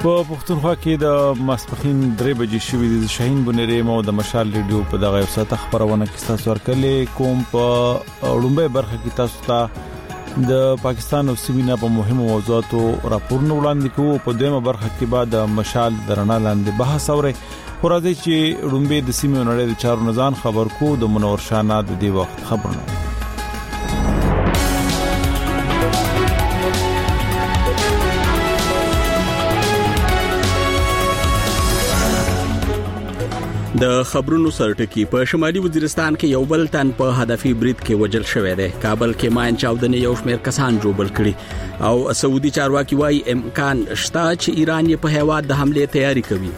په پښتونخوا کې د ماسپخین 3 بجې شوې د شاهین بنيري مو د مشال ریډیو په دغه وساته خبرونه کې تاسو ورکلې کوم په وړاندې برخه کې تاسو ته د پاکستان او سیمه په مهمو موضوعاتو راپورونه وړاندې کوو. په دیمه برخه کې بعد مشال درنا لاندې بحث اوري ورته چې وړاندې د سیمه نړۍ د چارو نزان خبر کو د منور شانه د دې وخت خبرونه. د خبرونو سرټکی په شمالي وزیرستان کې یو بل تن په هدفي برید کې وجل شوی دی. کابل کې ماین چاودنې یو شمېر کسان جوړ کړي او سعودي چارواکي وايي امکان شته چې ایران یې په هیواد د حمله تیاری کوي.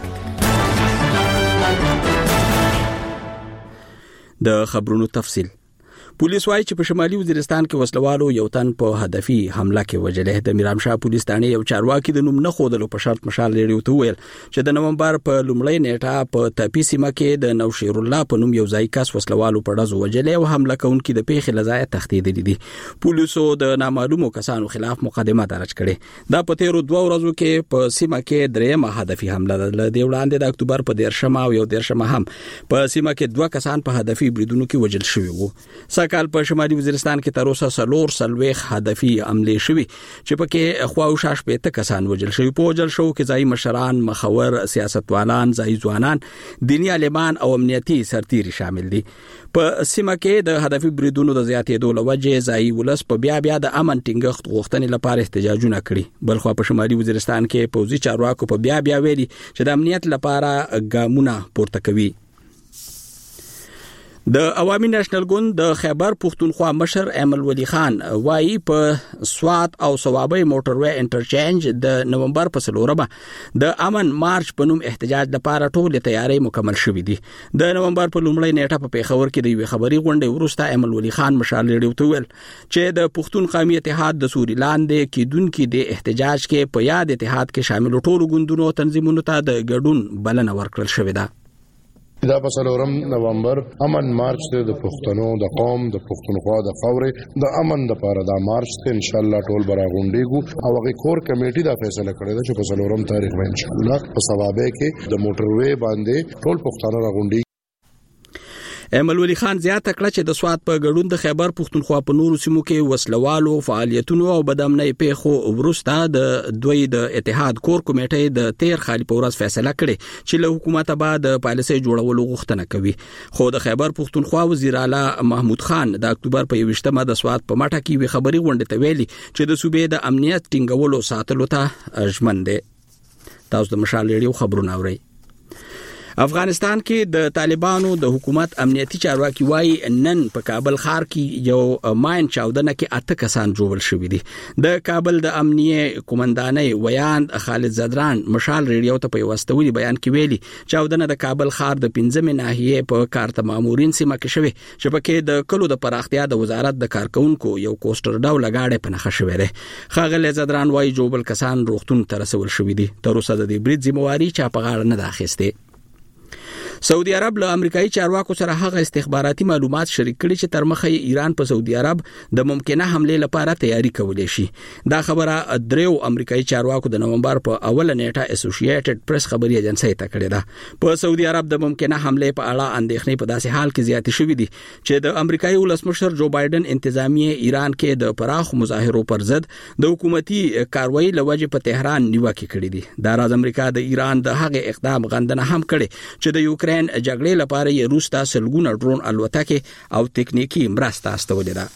د خبرونو تفصیل. پولیس وايي چې په شمالي وزیرستان کې وسلوالو یو تن په هدفي حمله کې وجلې. د میرامشاه پولیس ثاني یو چارواکي د نوم نه خودلو په شرط مشال لري ته ویل چې د نومبر په لومړۍ نیټه په تپی سیمه کې د نوشیر الله په نوم یو ځای کس وسلوالو په ډزو وجلې او حمله کوونکي د پیښې لزای تختیدل دي. پولیسو د نامعلومو کسانو خلاف مقدمه درج کړې. دا په تیرو 2 ورځو کې په سیمه کې درېمه هدفي حمله ده. د وړاندې د اکتوبر په 13 او 14 هم په سیمه کې 2 کسان په هدفي بریدونو کې وجل شوي وو. کال په شمالي وزیرستان کې تر اوسه سلوخ هدفي عملې شوي چې پکې خواوشاش په کسان وجل شوي. په وجل شو کې ځای مشران، مخور، سیاستوالان، ځای ځوانان، دینی عالمان او امنیتي سرتیري شامل دي. په سیمه کې د هدفي بریدونو د زیاتېدو لوجه ځای ولس په بیا د امن ټینګښت غوښتنې لپاره احتجاجونه کړي. بلخو په شمالي وزیرستان کې پوځي چارواکو په بیا ویلي چې د امنیت لپاره ګامونه پورته کوي. د عوامي نېشنل ګوند د خیبر پښتونخوا مشر امل ولی خان وايي په سوات او ثوابي موټروي انټرچینج د نومبر په 4 د امن مارچ په نوم احتجاج لپاره ټول تیاری مکمل شوې دي. د نومبر په لومړۍ نیټه په پیښور کې د یو خبري غونډې وروسته امل ولی خان مشال لري ته ویل چې د پښتون قومي اتحاد د سوري لاندې کېدونکو د احتجاج کې په یاد اتحاد کې شامل ټول ګوندونو تنظیمونو ته د ګډون بلنه ورکړل شوې ده. دا په 4 نومبر امن مارچ ته د پښتنو د قوم د پښتونخوا د خاورې د امن لپاره دا مارچ ته ان شاء الله ټول برا غونډیږو او هغه کور کمیټي دا فیصله کړې ده چې په 4 تاریخ باندې ان شاء الله په ثوابه کې د موټروي باندې ټول پښتانه را غونډي. امل ولی خان زیاته کړه چې د سوات په ګډون د خیبر پښتونخوا په نورو سیمو کې وسلوالو فعالیتونو او بدامنۍ پیښو وروسته د دوی د اتحاد کور کمیټې د 13 خالي په ورځ فیصله کړې چې له حکومت بعد د پالیسي جوړولو غوښتنه کوي. خو د خیبر پښتونخوا وزیر اعلی محمود خان د اکتوبر په 21مه د سوات په ماټه کې وی خبري غونډه ته ویلي چې د صوبې د امنیت ټینګولو ساتلو ته ژمن دي. تاسو د مشال لري خبرونه اورئ. افغانستان کې د طالبانو د حکومت امنیتي چارواکي وايي نن په کابل ښار کې یو ماین چاودنه کې 8 کسان جوړل شوي دي. د کابل د امنیه قومندانۍ ویاند خالد زدران مشال ریډیو ته په واستولي بیان کې ویلي چاودنه د کابل ښار د 15 ناحیه په کارت مامورین سیمه کې شوی چې پکې د کلو د پراختیا د وزارت د کارکونکو یو کوستر ډول غاړه پنهخه شوی دی. خالد زدران وايي جوړل کسان روغتون ته رسول شوي دي. تر اوسه د دې برید ذمہواری چا په غاړه نه اخیسته. سعودي عرب له امریکایي چارواکو سره هغه استخباراتي معلومات شریک کړي چې تر مخه ایران په سعودي عرب د ممکنه حمله لپاره تیاری کولې شي. دا خبره دریو امریکایي چارواکو د نومبر په اوله نیټه اسوسییټډ پریس خبري ایجنسی ته کړې ده. په سعودي عرب د ممکنه حمله په اړه اندېښنې په داسې حال کې زیاتې شوې دي چې د امریکایي ولسمشر جو بایدن انتظامیه ایران کې د پراخ مظاهرو پر ضد د حکومتي کاروایی لوجه په تهران نیوکه کړې دي. دا راز امریکا د ایران د هغه اقدام غندنه هم کړې چې د یوکرين جګړې لپاره یې روستا سلګونه ډرون الوتکې او تکنیکی مرسته استولې ده.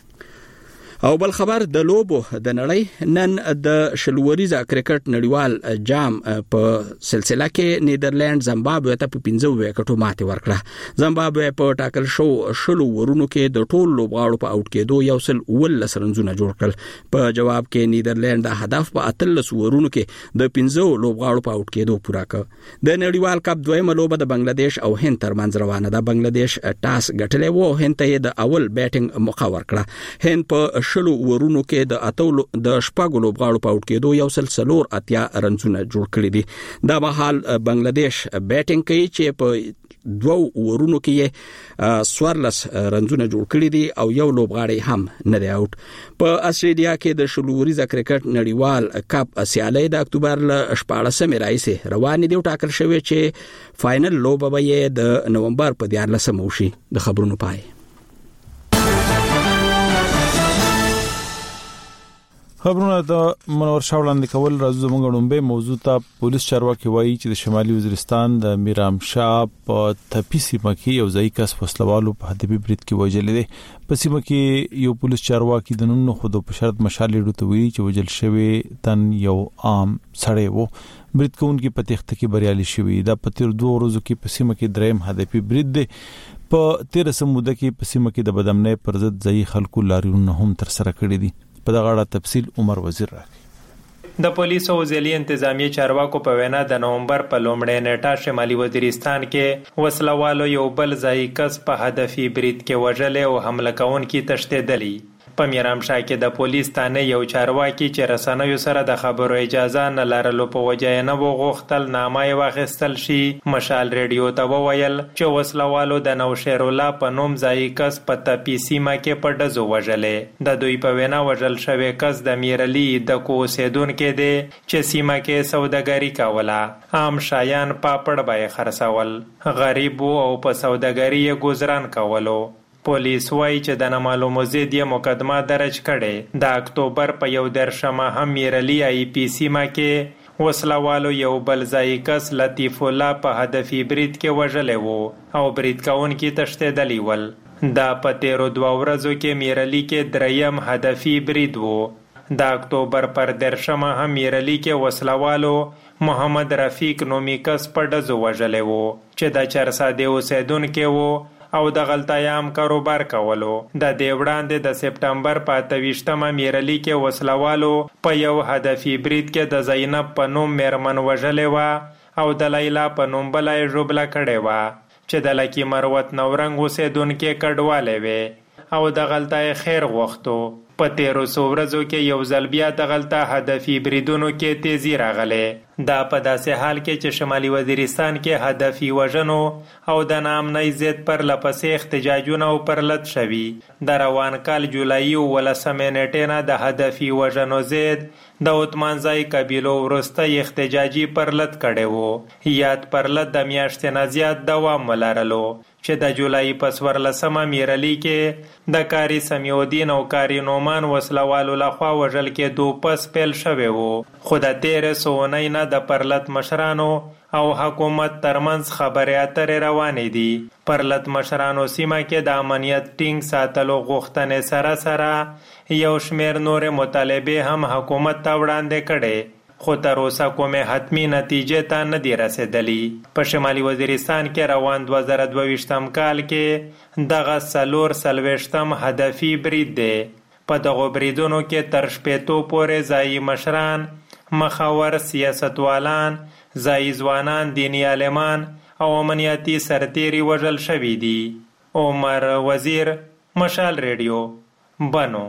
او بل خبر د لوبو د نړۍ نن د شلوریزا کرکټ نړیوال جام په سلسله کې نیدرلند زمبابوې ته په 15 وکټو ماتې ورکړه. زمبابوې په ټاکل شو شلو ورونو کې د ټول لوبغاړو په اوټ کېدو یو سل ول سرنزونه جوړ کړل. په جواب کې نیدرلند د هدف په 13 ورونو کې د 15 لوبغاړو په اوټ کېدو پوره کړ. د نړیوال کپ دویمه لوبه د بنگلاديش او هند ترمنځ روانه ده. بنگلاديش ټاس ګټلې وو، هند ته د اول بیټینګ موقع ورکړه. هند په شلو ورونو کې د اتولو د شپږو لوبغاړو په اوټ کېدو یو سل 4 رنزونه جوړ کړی دي. دا مهال بنگلاديش بیټینګ کوي چې په 2 ورونو کې سوارلس رنزونه جوړ کړی دي او یو لوبغاړی هم نه دی اوټ. په استرالیا کې د شلوريزه کرکټ نړیوال کپ سیالي د اکتوبر ل 14 راځي روان دي او ټاکل شوی چې فائنل لوبه به د نومبر په 14 وشي. د خبرونو پای. خبرونه د منور شاولاندې کول راځو موږ لومبه موضوع ته پولیس چارواکي وایي چې د شمالي وزیرستان د میرام شاه په تپیسی مکی یو ځای کس وسلوالو په هدفي برید کې وژل دي. په سیمه کې یو پولیس چارواکي د نن خود په شرط مشالې ډوته وی چې وژل شوی تن یو عام سړی وو. برید کوونکی په تخته کې بریالي شوی. دا په تیر 2 ورځو کې په سیمه کې دریم هدفي برید دی. په 13 موده کې په سیمه کې د بدامنۍ پر ضد ځای خلکو لاریون هم تر سره کړی دي. په دغه اړه تفصیل عمر وزیر راکړي. د پولیسو او ځلي انتظامی چارواکو په وینا د نومبر په لومړۍ نیټه شمالي وزیرستان کې وسلوالو یو بل ځای کس په هدفي برید کې وژل او حمله کوونکي تښتېدلی. په میرام شاه کې د پولیس تانه یو چارواکي چې رسنیو سره د خبرو اجازه نه لرلو په وجه نه وغوښتل نامه یې واخیستل شي. مشال ریډیو ته وویل چې وسلوالو د نوشیر الله په نوم ځای کس په تپی سیمه کې په ډزو وژلې. د دوی په وینا وژل شوی کس د میرلی د کو اوسیدونکو دی چې سیمه کې سوداګري کوله. عام شایان پاپړ به خرڅول، غریب او په سوداګري یې گزاران کولو. پولیس وایي چې د نامعلومو ضد یې مقدمه درج کړې. د اکتوبر په 11 هم میرلی ای پی سیمه کې وسلوالو یو بل ځای کس لطیف الله په هدفي برید کې وژلی وو او برید کوونکي تښتېدلی ول. دا په 13 ورځو کې میرلی کې دریم هدفي برید وو. د اکتوبر پر 13 هم میرلی کې وسلوالو محمد رفیق نومي کس په ډزو وژلی وو چې د چرسادې اوسیدونکی وو او د غلطیام کاروبار کولو. د دې وړاندې د سپټمبر په 28 میرلی کې وسلوالو په یو هدفي برید کې د زینب په نوم میرمن وژلې و او د لیلا په نوم بل یې ژوبله کړې و چې د لکی مروت نورنګ اوسیدونکي کډواله وي او د غلطای خیر غوښتو. په 13 ورځو کې یو ځل بیا د غلطه هدفي بریدونو کې تیزی راغله. دا په داسې حال کې چې شمالي وزیرستان کې هدفي وژنو او د نامنۍ ضد پر لپسې احتجاجونه او پرلط شوي. د روان کال جولای 18 نیټې نه د هدفي وژنو ضد د عثمانزای قبیلو وروسته احتجاجي پرلط کړي وو. یاد پرلط د میاشتې نه زیات دوام ولرلو چې د جولای په 14 میرلی کې د کاری سمیودین او کاری نومان وسلوالو لخوا وژل کې 2 پس پیل شوی وو. خو د 13 سونۍ نه د پرلط مشرانو او حکومت ترمنځ خبرې اترې روانې دي. پرلط مشرانو سیمه کې د امنیت ټینګ ساتلو غوښتنې سره سره یو شمیر نور مطالبه هم حکومت ته وړاندې کړي خو تر اوسه کومه حتمی نتیجې ته نه دی رسیدلی. په شمالي وزیرستان کې روان 2022 کال کې دغه 4 هدفي برید دی. په دغه بریدونو کې تر شپېتو پورې ځایي مشران، مخاور سیاستوالان، ځایي ځوانان، دیني عالمان او امنیتي سرتیري وژل شوي دي. عمر وزیر، مشال ریډیو، بنو.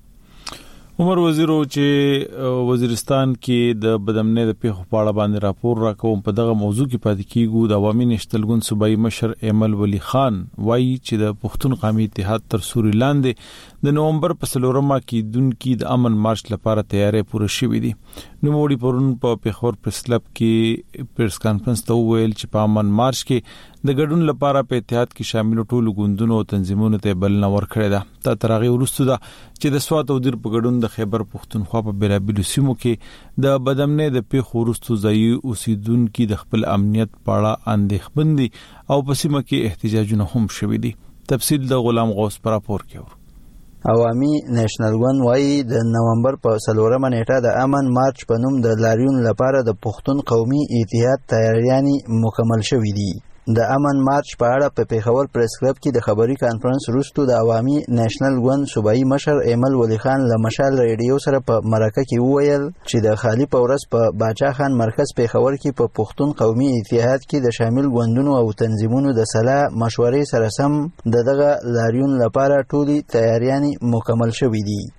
عمر وزیرو چې وزیرستان کې د بدامنۍ د پیښو په اړه باندې راپور راکوم. په دغه موضوع کې پاتې کیږو. د عوامي نشتل ګوند صوبایي مشر ایمل ولی خان وایي چې د پښتون قومي اتحاد تر سوري لاندې د نومبر په 4 کې دونکو د امن مارچ لپاره تیاری پوره شوې دي. نو موږ پرون په پیښور پریس کلب کې پریس کانفرنس ته ویل چې په امن مارچ کې د ګډون لپاره په اتحاد کې شامل ټولو ګوندونو او تنظیمونو ته بلنه ورکړې ده. ترغه ورسته ده چې د سوات او دیر په ګډون د خیبر پښتونخوا په بیلابیلو سیمو کې د بدامنۍ د پیښو ورسته ځای اوسیدونکو د خپل امنیت په اړه اندېښمن دي او په سیمه کې احتجاجونه هم شوي دي. تفصیل د غلام غوث پر راپور کې. عوامي نېشنل ګوند وايي د نومبر په 4 نیټه د امن مارچ په نوم د لاریون لپاره د پښتون قومي اتحاد تیاریانې مکمل شوې دي. د امن مارچ په اړه په پیښور پریس کلب کې د خبري کانفرنس وروسته د عوامي نېشنل ګوند صوبایي مشر ایمل ولی خان له مشال ریډیو سره په مرکه کې وویل چې د خالی په ورځ په باچا خان مرکز پیښور کې په پښتون قومي اتحاد کې د شامل ګوندونو او تنظیمونو د سلا مشورې سره سم دغه لاریون لپاره ټولي تیاریانې مکمل شوې دي.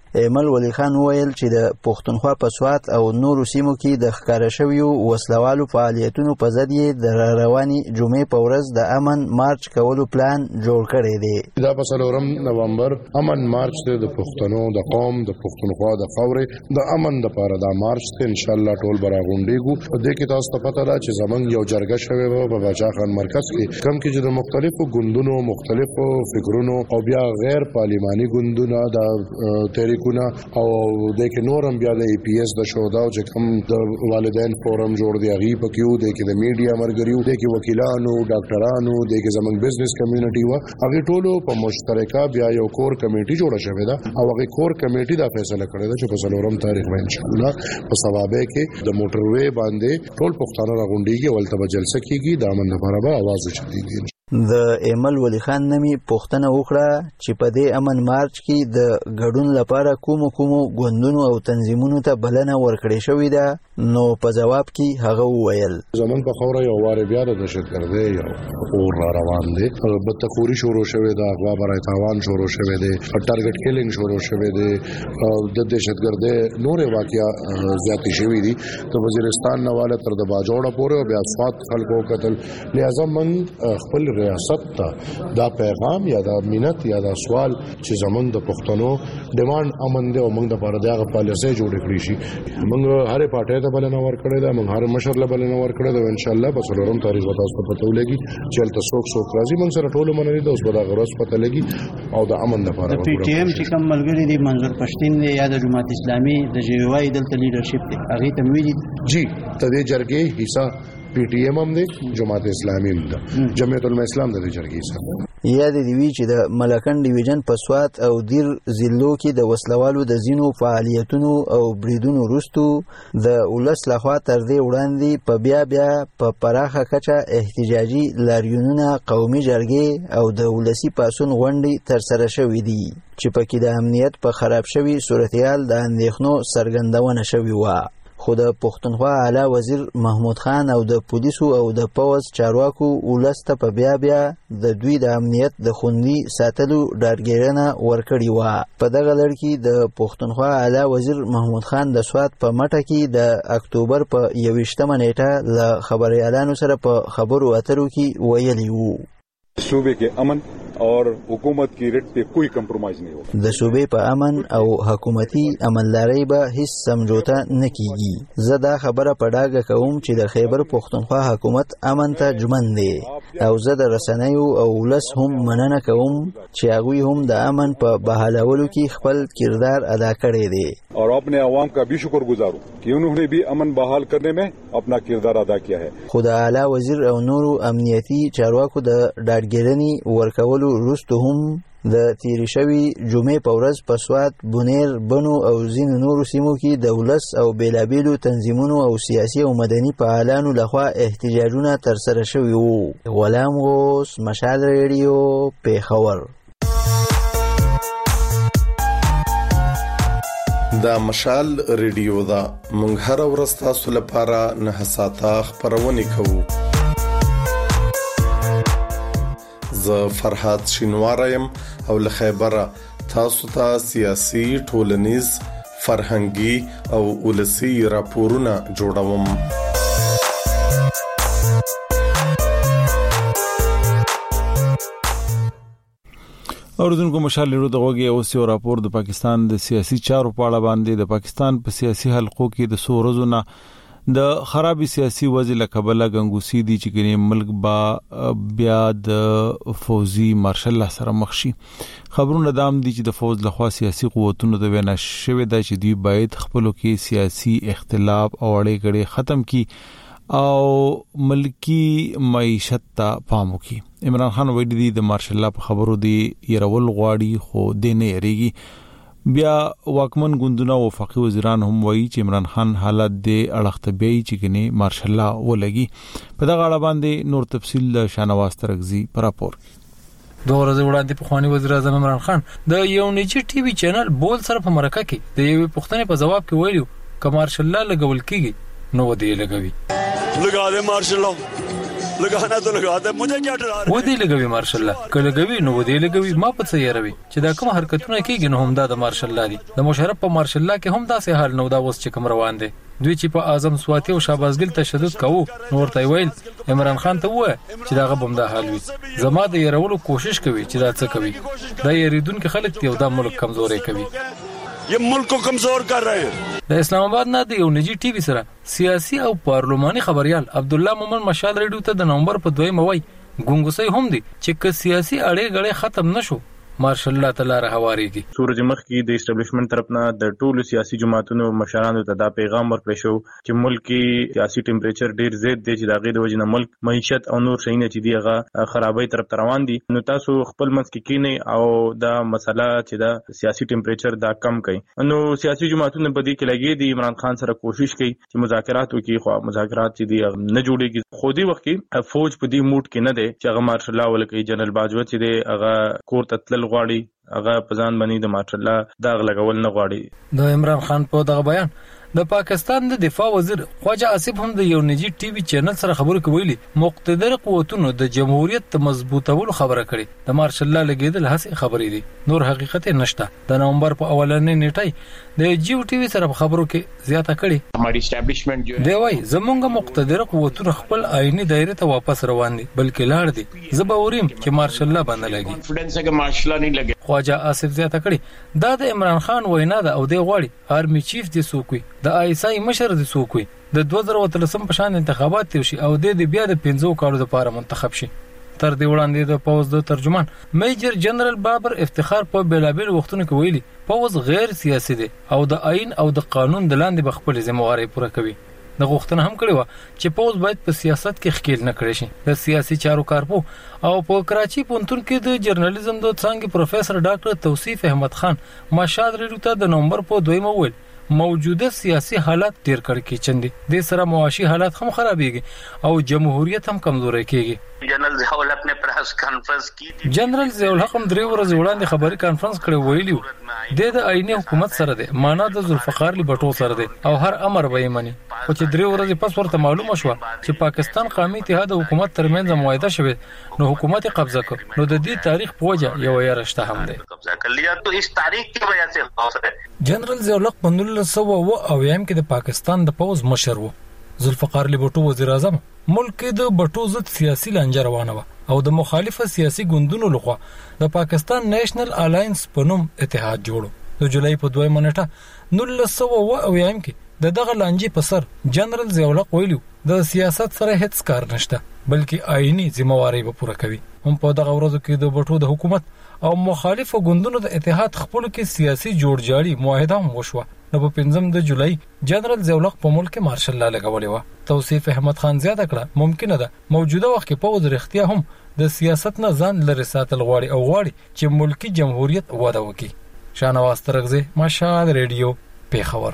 ایمل ولی خان وویل چې د پښتونخوا په سوات او نورو سیمو کې د ښکاره شویو وسلوالو فعالیتونو په ضد یې د روانې جمعې په ورځ د امن مارچ کولو پلان جوړ کړی دی. دا په 4 نومبر امن مارچ دی د پښتنو د قوم د پښتونخوا د خاورې د امن لپاره دا مارچ دی. ان شاء الله ټول براغونډیږو. په دې کې تاسو ته پته ده چې زمونږ یو جرګه شوی و په باچا خان مرکز کې کم کې چې د مختلفو ګوندونو مختلفو فکرونو او بیا غیر پارلماني ګوندونه د تحریکونه او د کې نورم بیا د ای پی ایس د شودا او چې کوم د والدین فورم جوړ دی غي پکيو د کې د میډیا مرګریو د کې وکیلانو ډاکټرانو د کې زمونږ بزنس کمیونټي و هغه ټولو په مشترکه بیا یو کور کمیټي جوړه شوې ده او هغه کور کمیټي دا فیصله کړې ده چې په 4 تاریخ باندې ان شاء الله په ثوابه کې د موټر وې باندې ټول پښتانه راغونډيږي ولته به جلسه کیږي د امن لپاره به आवाज وچتيږي. د ایمل ولی خان نمی پوښتنه وکړه چې په دې امن مارچ کې د ګډون لپاره کومو ګوندونو او تنظیمونو ته بلنه ورکړې شوې ده. نو په جواب کې هغه وویل زمون په خوره یو واره بیا د دهشتګردي یو اور روان دي بدتخوري شروع شوه ده اغوا برای تاوان شروع شوه ده ټارګټ کیلینګ شروع شوه ده د دهشتګردي نور واقعیا زیاتې شوې دي ته وزیرستان نواله تر د باجوړه پورې بیا سواد خلکو قتل لہذا من خپل ریاست ته دا پیغام یا دا مینت یا دا سوال چې زمون د پښتنو ډیماند امن دی او موږ د پاره دغه پالیسي جوړ کړی شي. موږ هر پټه ته بلنه ورکړې ده موږ هر مشر له بلنه ورکړې ده ان شاء الله په 4 تاریخ وتا اوس پته ولګي چې تل څوک راځي موږ سره ټول منلي ده اوس به دا غرض پته لګي او د امن لپاره د پی ټی ایم چې کوم ملګری دي منظور پښتين دی یا د جماعت اسلامي د جی وای دلته لیډرشپ دی هغه ته ویلي جی ته دې جرګې حصہ پی ټی ایم هم دی جماعت اسلامي هم ده جمعیت العلماء اسلام د جرګې حصہ یا د دیوی چې د ملکن ډیویژن په سوات او دیر ضلعو کې د وسلوالو د زینو فعالیتونو او بریدونو وروستو د ولس لخوا تر دې وړاندې په بیا په پراخه کچه احتجاجي لاریونونه قومي جرګې او د ولسی پاسون غونډې ترسره شوې دي چې پکې د امنیت په خراب شوي صورتحال د اندېښنو څرګندونه شوې وه. خو د پښتونخوا اعلی وزیر محمود خان او د پولیسو او د پوز چارواکو ولسته په بیا د دوی د امنیت د خوندي ساتلو ډاډګیرنه ورکړې وه. په دغه لړ کې د پښتونخوا اعلی وزیر محمود خان د سوات په مټه کې د اکتوبر په 21 نیټه له خبريالانو سره په خبرو اترو کې ویلي وو صوبے کے امن اور حکومت کی ریٹ पे کوئی کمپرومایز نه ہوگا. د صوبې په امن او حکومتي عملدارۍ به هیڅ سمجوته نه کیږي. زه دا خبره په ډاګه کوم چې د خیبر پښتونخوا حکومت امن ته ژمن دی او زه د رسنیو او ولس هم مننه کوم چې هغه هم د امن په بحالولو کې خپل کردار ادا کړی دی اور اپنے عوام کا بھی شکر گزار ہوں کہ انہوں نے بھی امن بحال کرنے میں اپنا کردار ادا کیا ہے. خدا اعلی وزیر او نورو امنیتي چارواکو د ډاډګیرنې ورکولو وروسته هم د تیری شوی جمعې په ورځ په سوات بونیر بنو او ځینو نورو سیمو کې د ولس او بیلابیلو تنظیمونو او سیاسي او مدني فعالانو لخوا احتجاجونه ترسره شوي وو. غلام غوث مشال ریډیو پیښور. دا مشال ریډیو دا مونږ هر ورځ تاسو لپاره نه ساته خبرونه کوو. زه فرحات شینوارم او له خیبره تاسو ته سیاسي ټولنیز فرهنګي او ولسی راپورونه جوړوم. اوردونکو مشال له دغه اوس یو راپور د پاکستان د سیاسي چارو په اړه باندې د پاکستان په سیاسي حلقو کې د سورزونه د خرابې سیاسي وضع له کبله غنګوسی دي چې ګنې ملک با بیا د فوزي مارشل الله سره مخ شي. خبرونه دام دي چې د فوز لخوا سیاسي قوتونو د وینا شوې ده چې دوی باید خپلو کې سیاسي اختلاف او اړې غړې ختم کړي او ملکی معیشت ته پام وکړي. عمران خان وایي د مارشل الله په خبرو دی يرول غواړي خو د نه یریږي. بیا واکمن ګوندونه او وفاقي وزیران هم وایي چې عمران خان حالت د اړختبي چې کني مارشل الله ولګي. په دغه اړه باندې نور تفصیل شانواز ترغزي پر راپور. دوه ورځې وړاندې په خواني وزیر اعظم عمران خان د یو نجی ټي وي چینل بول سره په مرکه کې د یوې پښتنې په جواب کې ویلو ک مارشل الله لګول کیږي نو دی لګوي لګا دې مارشل الله लगाना तो लगाता है, मुझे क्या डरा रहे و دې لګوي مارشل الله کله لګوي نو دې لګوي ما په څه یاروي چې دا کوم حرکتونه کیږي نو هم دا د مارشل الله دي د مشرف په مارشل الله کې هم داسې حال نو دا اوس چې کوم روان دي دوی چې په اعظم سواتی او شابازګل تشدد کوو نو ورته ویل عمران خان ته وای چې دا غبم دا حال وي زما د يرولو کوشش کوي چې دا څه کوي دا یریدونکو خلک دی او دا ملک کمزوري کوي ये मुल्क को कमजोर कर रहे हैं. د اسلام آباد نه د یو نجی ټي وي سره سیاسي او پارلماني خبريال عبد الله مومن مشال ریډیو ته د نومبر په 2 موي ګونګوسي هم دي چې ک سیاسي اړې غړې ختم نشو مارشل الله تعالی رهواريږي سورج مخ کی د اسټابلیشمنت طرفنا د ټولو سیاسي جماعتونو مشرانو ته دا پیغام ورکړی شو چې ملک کې سیاسي ټمپریچر ډیر زیات دی چې دا غي د وجنه ملک معیشت او نور شینه چې دیغه خرابې طرف روان دي نو تاسو خپل منځ کې کینې او دا مسله چې دا سیاسي ټمپریچر دا کم کړي نو سیاسي جماعتونو په دې کې لګي دي عمران خان سره کوشش کوي چې مذاکرات وکړي خو مذاکرات چې دی نه جوړيږي خو دې وخت کې فوج په دې موډ کې نه دی چې هغه مارشل الله ولکې جنرال باجوه چې دی هغه کور تتل غواړي هغه پزان باندې د مارشل الله داغ لګول نه غواړي د عمران خان په دغه بیان د پاکستان د دفاع وزیر خواجه آصف هم د یو نجی ټي وي چینل سره خبرو کوي مقتدر قوتونو د جمهوریت مضبوطولو خبره کړي د مارشل الله لګیدل هڅه خبرې دي نور حقیقت نشته د نومبر په اولنې نیټه د جیو ټي وي سره خبرو کې زیاته کړي हमारी एस्टैब्लिशमेंट जो دی وای زمونږ مقتدر قوتونو خپل آئینی دایره ته واپس روان دي بلکې لاړ دي زبوریم چې مارشل الله باندې لګي کانفیډنس ہے کہ مارشل الله نه لګي خواجه آصف زیاته کړي دا د عمران خان وینا ده او دی غواړي آرمی چیف دي سوکوي د آیسای مشر دي سوکوي د 2013 په شان انتخابات تیوشي او د بیا د 15 کالو لپاره منتخب شي تر دې وړاندې د پوز د ترجمان میجر جنرال بابر افتخار په بیلابل وختونو کې ویلي پوز غیر سیاسي دی او د آئین او د قانون د لاندې بخپل ذمہواری پوره کوي د غوښتنه هم کړې و چې پوز باید په سیاست کې ښکیل نه کړي شي د سیاسي چارو کارپو او په کراچي پونتون کې د جرنالیزم د څنګه پروفیسور ډاکټر توصیف احمد خان ماشاد ریډیو ته د نومبر په 2 مویل موجوده سیاسي حالات ډیر کړکېچن دي د سره معاشي حالات هم خرابېږي او جمهوریت هم کمزوري کېږي जनरल ज़ियाउल हक ने प्रेस कॉन्फ्रेंस की थी जनरल ज़ियाउल हक هم درې ورځې وړاندې خبري کانفرنس کړی ویلیو د آئینی حکومت سره دی معنا د ذوالفقار لبټو سره دی او هر امر به یې مني خو چې درې ورځې پس ورته معلومه شو چې پاکستان قومي اتحاد او حکومت ترمنځ معاهده شوه نو حکومت قبضه کړ نو د دې تاریخ په وجه یو یارشته هم دی قبضه کړ لیا تو اس تاریخ کی وجہ سے خوف ہے جنرال ज़ियाउल हक په 1990 کې د پاکستان د پوز مشر وو ذوالفقار لبټو وزیر اعظم ملک د بټو ضد سیاسي لانجه روانه و او د مخالفه سیاسي ګوندونو لخوا د پاکستان نېشنل الاینس په نوم اتحاد جوړو د جولای په 2 منټه 1990 کې دغه لانجې په سر جنرال ज़ियाउल हक ویلو د سیاست سره هیڅ کار نشته بلکې آئینی ذمہواری به پوره کوي هم په دغه ورځو کې د بټو د حکومت او مخالفو ګوندونو د اتحاد خپل کې سیاسي جوړجاړي معاهده هم وشوه نو په 5 د جولای جنرال ज़ियाउल हक په ملک مارشل الله لګولې و توصیف احمد خان زیاته کړه ممکنه ده موجوده وخت کې په ورختیا هم د سیاست نه ځان لري ساتل غواړي او غواړي چې ملکی جمهوریت وده وکړي شانواز ترغزه مشال ریډیو پیښور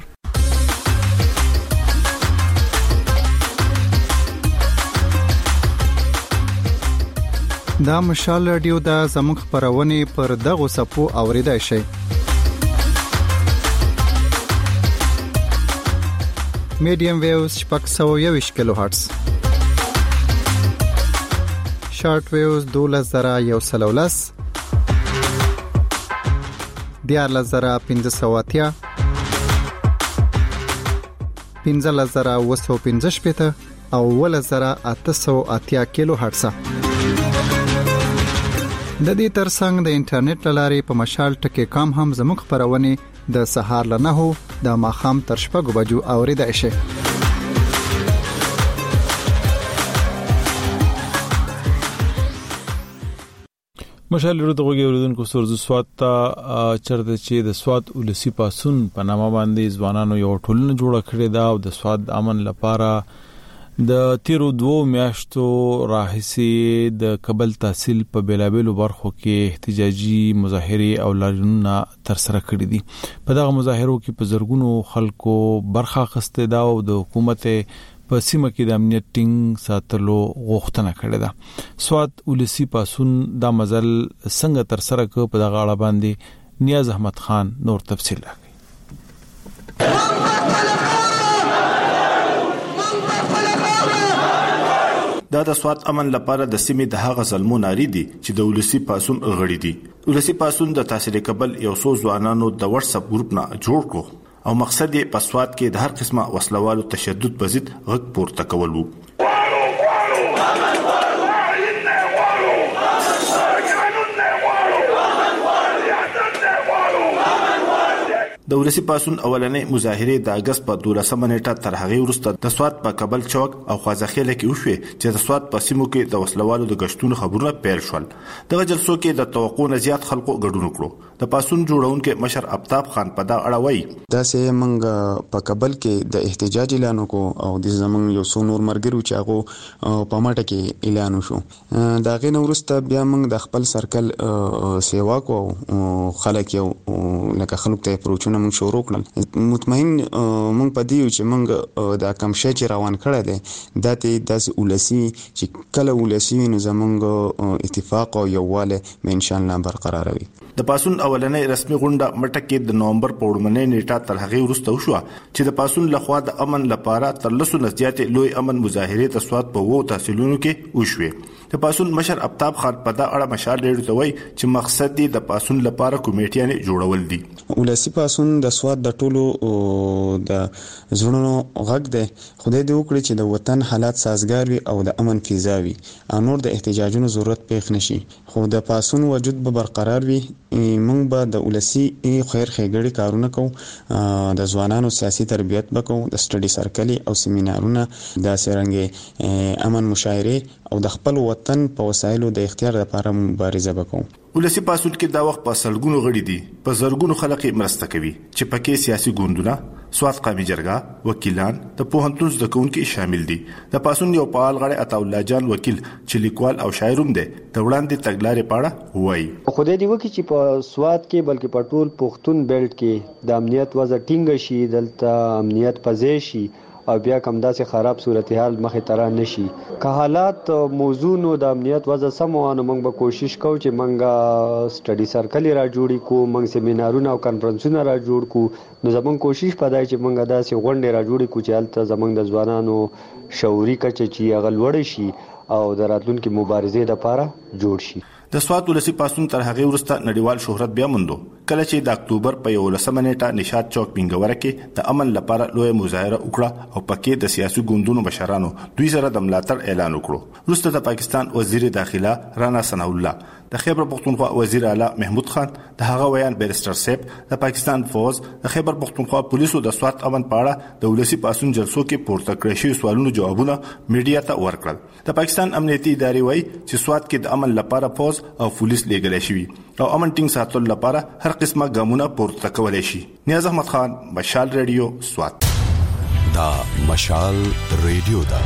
دا مشال رادیو دا زموږ خبرونه پر دغه صفو اوریدای شي میډیم ویوز 621 کیلو هرتز شارټ ویوز 2113 14580 15515 او 1880 کیلو هرتز د دې ترڅنګ د انټرنیټ لارې په مشال ټکی کام هم زموږ خبرونه د سهار له 9 د ماخام تر 6 بجو اوریدای شي مشال ورته وګورئ سورز سواد ته چرته چې د سواد ولسی پاسون په نامه باندې ځوانانو یو ټولنه جوړه کړې ده او د سواد امن لپاره د تیرو 2 میاشتو راهسي د قبل تحصیل په بیلابلو برخو کې احتجاجي مظاهره او لاریونونه تر سره کړې دي په دغه مظاهرو کې په زرګونو خلکو برخه اخیسته ده او د حکومت په سیمه کې د امنیت ټینګ ساتلو غوښتنه کړې ده سواد ولسی پاسون دا مزل څنګه تر سره کو په دغه اړه باندې نیاز احمد خان نور تفصیل راکړي دا د سوات امن لپاره د سیمې د هغه ظلمو ناری دي چې د ولسی پاسون غړي دي. ولسی پاسون د تحصیل کبل یو څو ځوانانو د واتس اپ ګروپ نه جوړ کړو او مقصد یې په سوات کې د هر قسمه وسلوالو تشدد په ضد غږ پورته کول وو. د ولسی پاسون اولنې مظاهره د اگست په 12 نیټه تر هغه وروسته د سوات په کابل چوک او خوازخیله کې وشوه چې د سوات په سیمو کې د وسلوالو د غشتونو خبرونه پیل شول. دغه جلسو کې د توقع نه زیات خلکو ګډون کړو. د پاسون جوړونکو مشر ابتاب خان په دا اړه وایي دا سه موږ په کابل کې د احتجاج اعلان وکړو او د زمون یو څو نور مرګرو چې هغه په ماټه کې اعلان وشو. دا غي نو وروسته بیا موږ د خپل سرکل سیوا کو خلک یو لکه خلک ته پروچونه موږ شروع کړل. مطمئن موږ په دیو چې موږ د کم شې چې روان کړی دی دا ته د ولسی چې کله ولسی نو زمونږ اتفاق او یوواله مې ان شاء الله برقرار وي. د پاسون اولنې رسمي غونډه مټه کې د نومبر په وړاندې نیټه تر هغه وروسته وشو چې د پاسون لخوا د امن لپاره تر لسو نزدیات لوی امن مظاهره د سوات په وو تحصیلونو کې وشوه. د پاسون مشر ابتاب خان په دا اړه مشال ډېر ته وایي چې مقصد دی د پاسون لپاره کمیټیانې جوړول دي. ولسی پاسون د سوات د ټولو د زړونو غږ دی. خدای دې وکړي چې د وطن حالات سازگار وي او د امن فضا وي او نور د احتجاجونو ضرورت پېښ نشي. خو د پاسون وجود به برقرار وي. موږ به د ولسی خیر خېګړې کارونه کوو. د ځوانانو سیاسي تربیت وکړو. د سټډي سرکلي او سیمینارونه د سرنګ امن مشاعره او د خپل وطن په وسایلو د اختیار لپاره مبارزه وکړو. ولسی پاسون کې دا وخت په سلګونو غړي دي په زرګونو خلک مرسته کوي چې پکې سیاسي ګوندونه سوات قومي جرګه وکیلان د پوهنتون زده کوونکي شامل دي. د پاسون یو فعال غړی عطا الله جان وکیل چې لیکوال او شاعر هم دی د وړاندې تګلارې پاړه وایي خدای دې وکړي چې په سوات کې بلکې په ټول پښتون بیلټ کې د امنیت وضع ټینګ شي دلته امنیت پځې شي او بیا کوم داسې خراب صورتحال مخې ته را نشي. که حالات موضوع نو د امنیت وضع سم وانه موږ به کوشش کوو چې موږ سټډي سرکل را جوړی کو موږ سیمینارونه او کانفرنسونه را جوړ کو. نو زموږ کوشش پدای چې موږ داسې غونډې را جوړی کو چې هلته زموږ د ځوانانو شعوري کچه چې هغه لوړ شي او د راتلونکي مبارزې لپاره جوړ شي. د سوات ولسی پاسون تر هغه وروسته نړیوال شهرت بیا موندو کله چې د اکتوبر په 11 نیټه نشاط چوک بنګوره کې د امن لپاره لوی مظاهره وکړه او پکې د سیاسي ګوندونو مشرانو دوی سره د ملاتړ اعلان وکړو. وروسته د پاکستان وزیر داخله رانا ثناء الله د خیبر پختونخوا وزیر اعلی محمود خان د هغه ویان بیرستر سیب د پاکستان فوز د خیبر پختونخوا پولیسو د سوات امن پاړه د ولسی پاسون جلسو کې پورته کړی شوی سوالونو جوابونه میډیا ته ورکړل. د پاکستان امنیتي ادارې وایي چې سوات کې د امن لپاره فوز او پولیس لګل شوی او امن ټینګ ساتلو لپاره هر قسمه ګامونه پورته کولای شي. نیاز احمد خان مشال ریډیو سوات. دا مشال ریډیو دا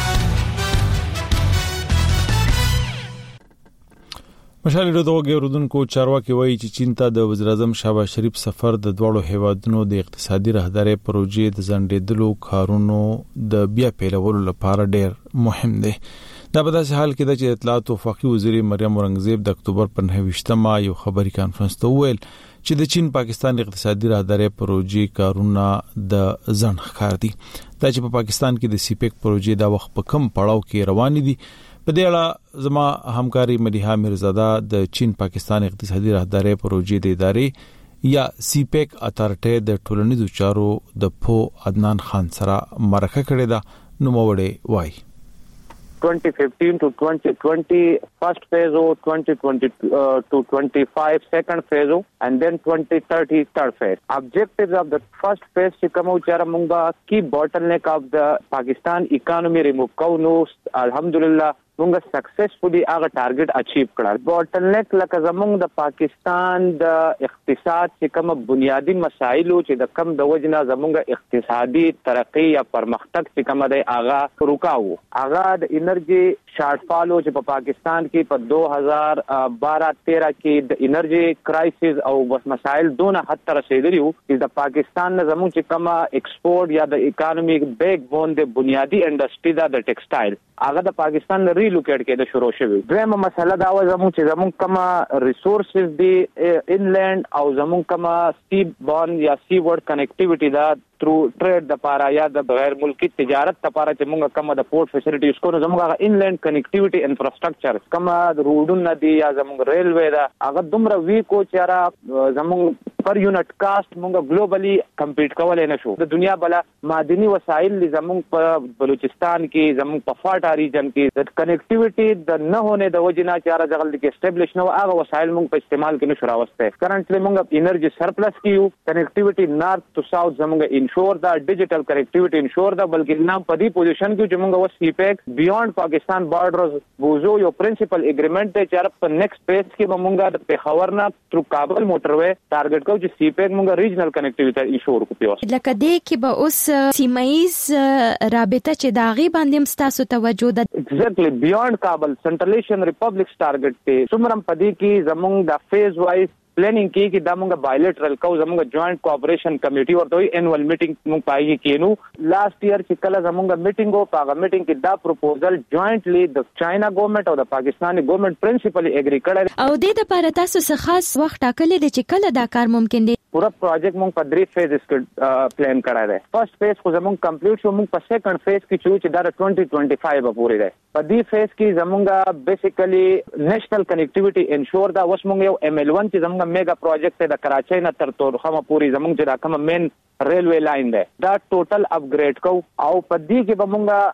مشال ریډیو د وګړو چارواکي وایي چې چین ته د وزیر اعظم شهباز شریف سفر د دوړو هیوادونو د اقتصادي راهداري پروژې د ځنډېدلو کارونو د بیا پیلولو لپاره ډېر مهم دی. دا په داسې حال کې د اطلاعات او وفاقي وزیر مریم اورنګزیب د اکتوبر په 9 یو خبري کانفرنس ته ویل چې د چین پاکستان اقتصادي راهداري پروژې کارونه د ځنډ ښکار دي. دا چې په پاکستان کې د سیپیک پروژې د وخت په کم پړاو کې روان دي. په دې اړه زما همکاري مدیحه میرزاده د چین پاکستان اقتصادي راهداري پروژې د ادارې یا سیپیک اتارټي د ټولنیزو چارو د پو عدنان خان سره مرکه کړې ده. نو موړې وای 2015 to 2020 first phase or 2020 to 25 second phase and then 2030 third phase. Objectives of the first phase chikamo chara munga key bottleneck of the Pakistan economy remove kauno alhamdulillah munga successfully aga target achieve kړل. bottleneck لکه زمونږ د پاکستان د اقتصاد چې کوم بنیادی مسایلو چې د کم د وجنه زمونږ اقتصادي ترقی یا پرمختګ چې کوم دی هغه رکاو. هغه د انرژي شارټفال چې په پاکستان کې په 2012-13 کې د انرژي کرایسس او بس مسایل دونه حد ته رسیدلی وو چې د پاکستان نه زمونږ چې کوم ایکسپورټ یا د اکانومیک بیک بون د بنیادی انډستری د ټیکسټایل هغه د پاکستان ریل ریلوکیټ کېده شروع شوی. دویمه مسله دا و چې زموږ کومه ریسورسز دی انلینډ او زموږ کومه سی بون یا سی ورډ کنیکټیویټي دا تھرو ټریډ د پاره یا د غیر ملکی تجارت لپاره چې موږ کومه د پورټ فیسیلیټیز کو نو زموږ انلینډ کنیکټیویټي انفراستراکچر کومه روډونه دی یا زموږ ریلوی دا هغه دومره ویکو چې را زموږ پر یونټ کاست موږ ګلوبلی کمپیټ کولای نشو. د دنیا بل معدني وسایل زموږ په بلوچستان کې زموږ په فاټا ریجن کې د کنیکټیویټي د نه هونه د وجنا چې را ځغل کې اسټابلیش نو هغه وسایل موږ په استعمال کې نشو راوسته. کرنټلی موږ انرژي سرپلس کیو کنیکټیویټي نارث ټو ساوث زموږ انشور دا ډیجیټل کنیکټیویټي انشور دا بلکې نام په دې پوزیشن کې چې موږ وس سی پیک بیونډ پاکستان بارډرز بوزو یو پرنسپل اګریمنٹ دی چې په نیکسټ پیج کې موږ د پیښور نه تر کابل موټروي ټارګټ کو چې سی پیک موږ ریجنل کنیکټیویټي انشور کو پیوس لکه دې کې به اوس سیمایز رابطه چې داغي باندې مستاسو توجه ده ایگزیکټلی بیونډ کابل سنټرل ایشین ریپبلیک ټارګټ ته سمرم پدې کې زموږ د فیز وایز پلانینګ کې دا موږ بایلیټرل کو زموږ جوائنٹ کوآپریشن کمیټي ورته انوال میټینګ موږ پایي کینو. لاست ایئر چې کله زموږ میټینګ او هغه میټینګ کې دا پروپوزل جوائنټلی د چاینا ګورنمنت او د پاکستاني ګورنمنت پرنسپلی اګری کړل او د لپاره تاسو څه خاص وخت ټاکلې دي چې کله دا کار ممکن دی. پورا پروجیکټ موږ په 3 فیزز کې پلان کړی دی. فرست فیز خو زموږ کمپلیټ شو موږ په سیکنډ فیز کې چې دا 2025 پورې دی. په دې فیز کې زموږ بیسیکلی نېشنل کنیکټیویټي انشور دا اوس موږ یو ML1 چې زموږ میگا پروجیکټ د کراچۍ نه تر تورخم پورې زموږ چې دا کوم مین ریلوی لاین دی دا ټوټل اپګریډ کو او په دې کې به موږ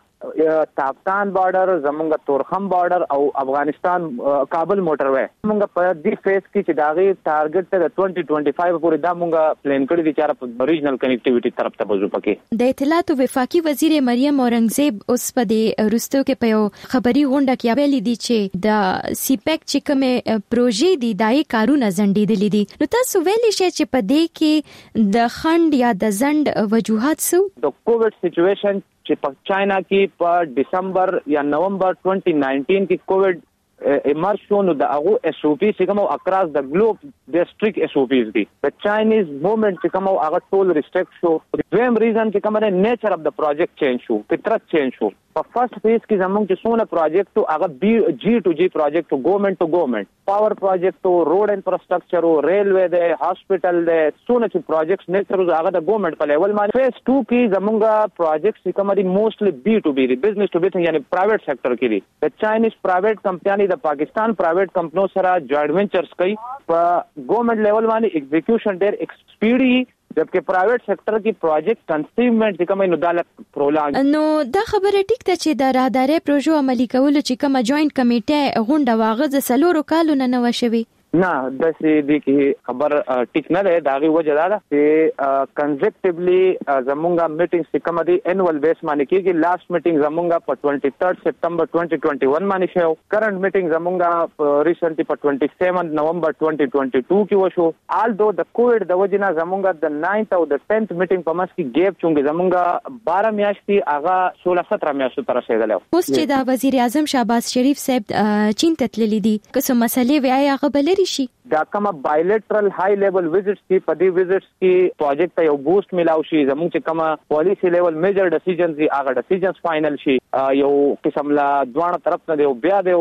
تاپتان بارډر زمونږ تورخم بارډر او افغانستان کابل موټروي موږ په دې فیز کې چې داغي ټارګټ ته 2025 پورې دا موږ پلان کړی دي چې ریجنل کنیکټیویټي طرف ته بزو پکې. د اطلاعات او وفاقي وزیر مریم اورنګزیب اوس په دې روستو کې په یو خبري غونډه کې ویلي دي چې د سی پیک چې کومه پروژې دي دای کارونه زندیدلې دي. نو تاسو ویلي شئ چې په دې کې د خند یا د زند وجوهات سو د کووډ سچويشن چې په چاینا کې په دسمبر یا نومبر 2019 کې کووډ ایمرج شو نو د هغه اس او پی چې کوم اکراس د ګلوب د سټریک اس او پیز دي. د چاینیز موومنت چې کوم هغه ټول ریسټریکټ شو. دویم ریزن چې کوم د نیچر اف د پروجیکټ چینج شو فطرت چینج شو. په فرست فیز کې زموږ چې څونه پروجیکټ هغه جی ټو جی پروجیکټ ګورنمنت ټو ګورنمنت پاور پروجیکټ روډ انفراستراکچر ریلوی د هاسپټل د څونه چې پروجیکټس نیچر هغه د ګورنمنت په لیول باندې. فیز 2 کې زموږ پروجیکټس چې کوم دي موستلی بی ټو بی دي بزنس ټو بی یعنی پرایویټ سېکټر کې دي. د چاینیز پرایویټ کمپنی د پاکستان پرایویټ کمپنیو سره جوائنٹ وینچرز کوي په ګورنمنت لیول باندې ایگزیکیوشن ډیر ایکسپیډي جبکه پرایویټ سېکټر کې پروجیکټ کنسیومنت چې کومه نو دالت پرولانګ نو دا خبره ټیک ته چې د راهداري پروژو عملي کول چې کومه جوائنٹ کمیټه غونډه واغه د سلورو کالو نه وشوي نه د سې د کی خبر ټیک نه ده داغي وجه دا ده چې کنزیکټیولی زمونږه میټینګ چې کوم دي انوال بیس باندې کېږي. لاست میټینګ زمونږه په 23 سپټمبر 2021 باندې شو. کرنٹ میټینګ زمونږه ریسنټلی په 27 نومبر 2022 کې وشو. آلدو د کووډ د وجه نه زمونږه د 9th او د 10th میټینګ په مس کې ګیپ چونګه زمونږه 12 میاشتې هغه 16-17 میاشتو تر رسیدلی. اوس چې د وزیر اعظم شهباز شریف صاحب چین ته تللی دي کوم مسلې وایي هغه بل دا کوم بایلیټرل های لیول وزټس کې په دې وزټس کې پروجیکټ ته یو بوست ملاو شي زموږ چې کوم پالیسی لیول میجر ډیسیژنز دي هغه ډیسیژنز فائنل شي یو قسم لا دوه طرف نه دی بیا د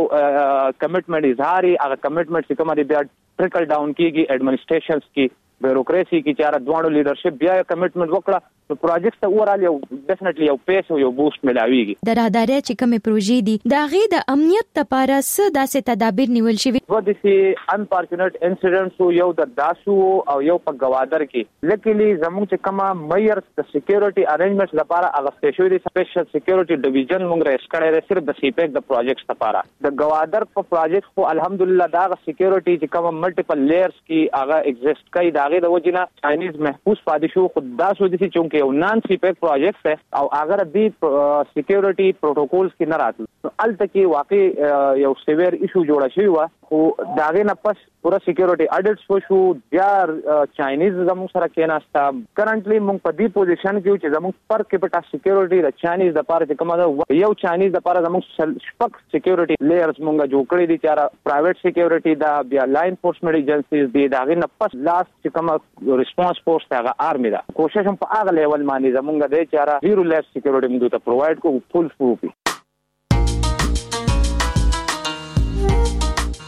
کمټمنټ اظهاري هغه کمټمنټ چې کوم دی بیا ټریکل ډاون کیږي ایڈمنسټریشنز کې بیوروکراسي کې چاره دوه لیډرشپ بیا کمټمنټ وکړه نو پروجیکټ ته اورال یو ډیفینټلی یو پیس او یو بوست ملاويږي. د راهداري چې کومه پروژې دي دا غي د امنیت لپاره څه داسې تدابیر نیول شوی و د سي انفارچونټ انسیډنټس یو د داسو او یو په گوادر کې لکهلی زموږ چې کومه مېر د سکیورټي ارینجمنټس لپاره هغه شوی دی سپیشل سکیورټي ډیویژن موږ ریس کړی دی صرف د سی پیک د پروجیکټس لپاره. د گوادر په پروجیکټ خو الحمدلله دا سکیورټي چې کومه ملټیپل لیئرز کې هغه ایگزیسټ کوي دا غي د وجنه چاینیز محفوظ پاتې شو خو دا سو دي چې یو نان سی پیک پروجیکټ ہے او اگر دی سکیورټي پروتوکولز کې نه راتل الته کې واقع یو سیویر ایشو جوړ شوی و خو داغه نه پس پورا سکیورټي اډټس شو بیا چاینیز زموږ سره کېناستا. کرنټلی موږ په دې پوزیشن کې چې زموږ پر کېپټا سکیورټي د چاینیز د لپاره چې کومه یو چاینیز د لپاره زموږ شپږ سکیورټي لیئرز موږ جوړ کړی دي چې پرایویټ سکیورټي دا بیا لا انفورسمنت ایجنسیز دي داغه نه پس لاست چې کومه ریسپانس فورس هغه آرمي دا کوشش هم په هغه لیول باندې زمونږ د چاره زیرو لیس سکیورټي موږ ته پرووایډ کوو فل پروفي.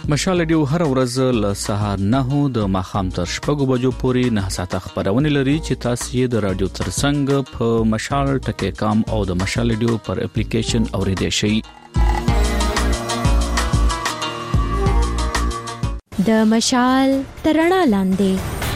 مشال ریډیو هر ورځ له سهار 9 د ماښام تر 6 بجو پورې 9 ساعته خبرونه لري چې تاسو یې د رادیو ترڅنګ په مشال ټکی کام او د مشال ریډیو پر اپلیکیشن اوریدئ شئ. د مشال ترڼا لاندې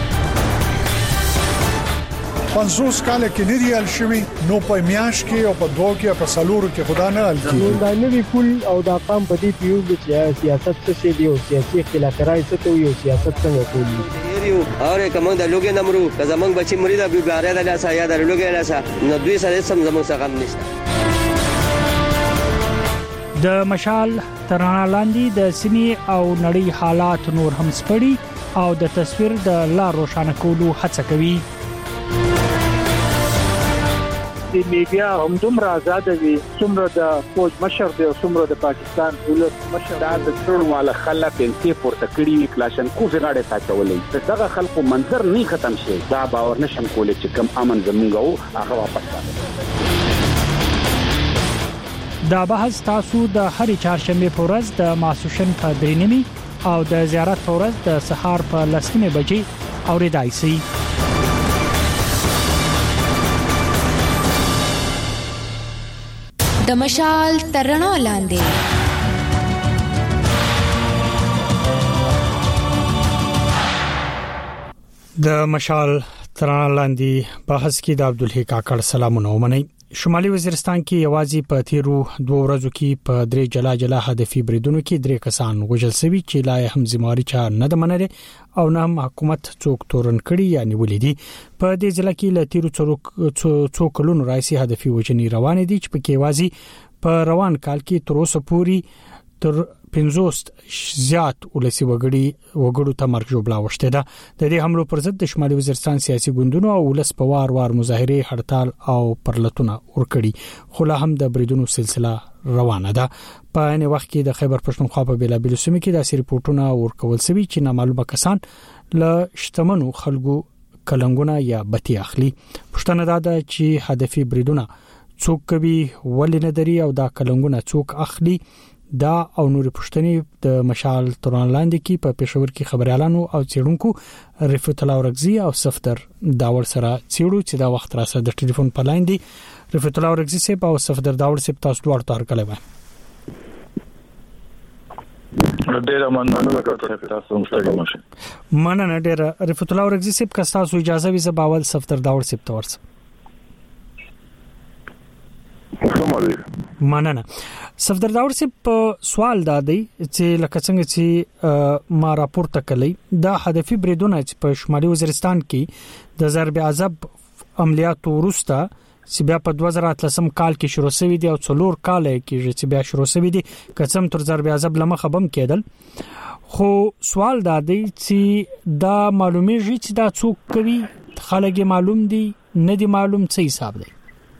50 کال کې نریال شوی نو په میاش کې او په دوه کې په سالورو کې خدا نه حل کیږي. دا نوی کول او دا قام په دې پیو چې سیاست څه دی او سیاسي اختلافات څه کوي او سیاست څنګه کوي. یو اوره کوم د لوګي نمرو که زمنګ بچي مریض ابي باره د لاسه یا د لوګي لاسه نو دوی سره سم زمنګ څخه هم نشته. د مشال ترڼا لاندې د سیمې او نړۍ حالات نور هم سپړي او د تصویر د لا روښانه کولو هڅه کوي. د میډیا هم دومره آزاد دي څومره د فوج مشر دی او څومره د پاکستان دولت مشر دا د ټول والا خلک انتي پورته کړي کلاشن کو زغاړه ساتولې دغه خلکو منظر نه ختم شي دا باور نشم کولای چې کم امن زمونږ هغه واپس راځي. دا بحث تاسو د هرې چهارشنبه په ورځ د ماسوشن په 3:30 او د زیارت په ورځ د سهار په 10:00 بجې اوریدای شئ. د مشال ترڼا لاندې د مشال ترڼا لاندې بحث کې د عبدالحق کاکړ سلامونه ومنئ. شمالي وزیرستان کې یوازې په تیرو 2 ورځو کې په 3 جلا هدفي بریدونو کې 3 کسان وژل شوي چې لا هم ذمہواری چا نه د منره او نه حکومت څوک تورن کړي یا نیولې دي. په دې ځل کې ل تیرو څو کلونو راځي هدفي وژنې روانې دي چې په کې یوازې په روان کال کې تر اوسه پورې تر 50 زیات ولسی وګړو ته مرګ جوړه وشته ده. د دې حملو پر ضد د شمالي وزیرستان سیاسي ګوندونو او ولس په وار مظاهره هړتال او پرلتونه ورکړي خو لا هم د بریدونو سلسله روانه ده. په ان وخت کې د خیبر پښتونخوا په بیلابیل سیمو کې د ریپورتونه ورکول شوی چې نامعلومه کسان له شتمنو خلکو کلنګونه یا بتی اخلي. پښتنه ده چې هدفي بریدونه څوک کوي ولې نه دري او دا کلنګونه څوک اخلي. دا او نور پښتني د مشال ترڼا لاندې کې په پېښور کې خبريالانو او چېرونکو رفعت الله ورغزي او صفدر داور سره چېړو چې دا وخت را سره د ټلیفون په لاین دي. رفعت الله ورغزي صاحب او صفدر داور صاحب تاسو دوه تار کړی و. ډیره مننه کوم تاسو مشکل مننه ډیره رفعت الله ورغزي صاحب که تاسو اجازه وي زباول صفدر داور صاحب تورس مننه. صفدر داور صاحب سوال دادی چې لکه څنګه چې ما راپورته کړی دا هدفي بریدونه چې په شمالي وزیرستان کې د ضرب عذاب عملیات ورسته چې بیا په 2013 کال کې شروع شوی دی او 4 کال کې چې بیا شروع شوی دی قسم تر ضرب عذاب لمه خبم کېدل. خو سوال دادی چې دا معلومیږي چې دا څوک کوي خلک معلوم دي نه دي معلوم څه حساب دی.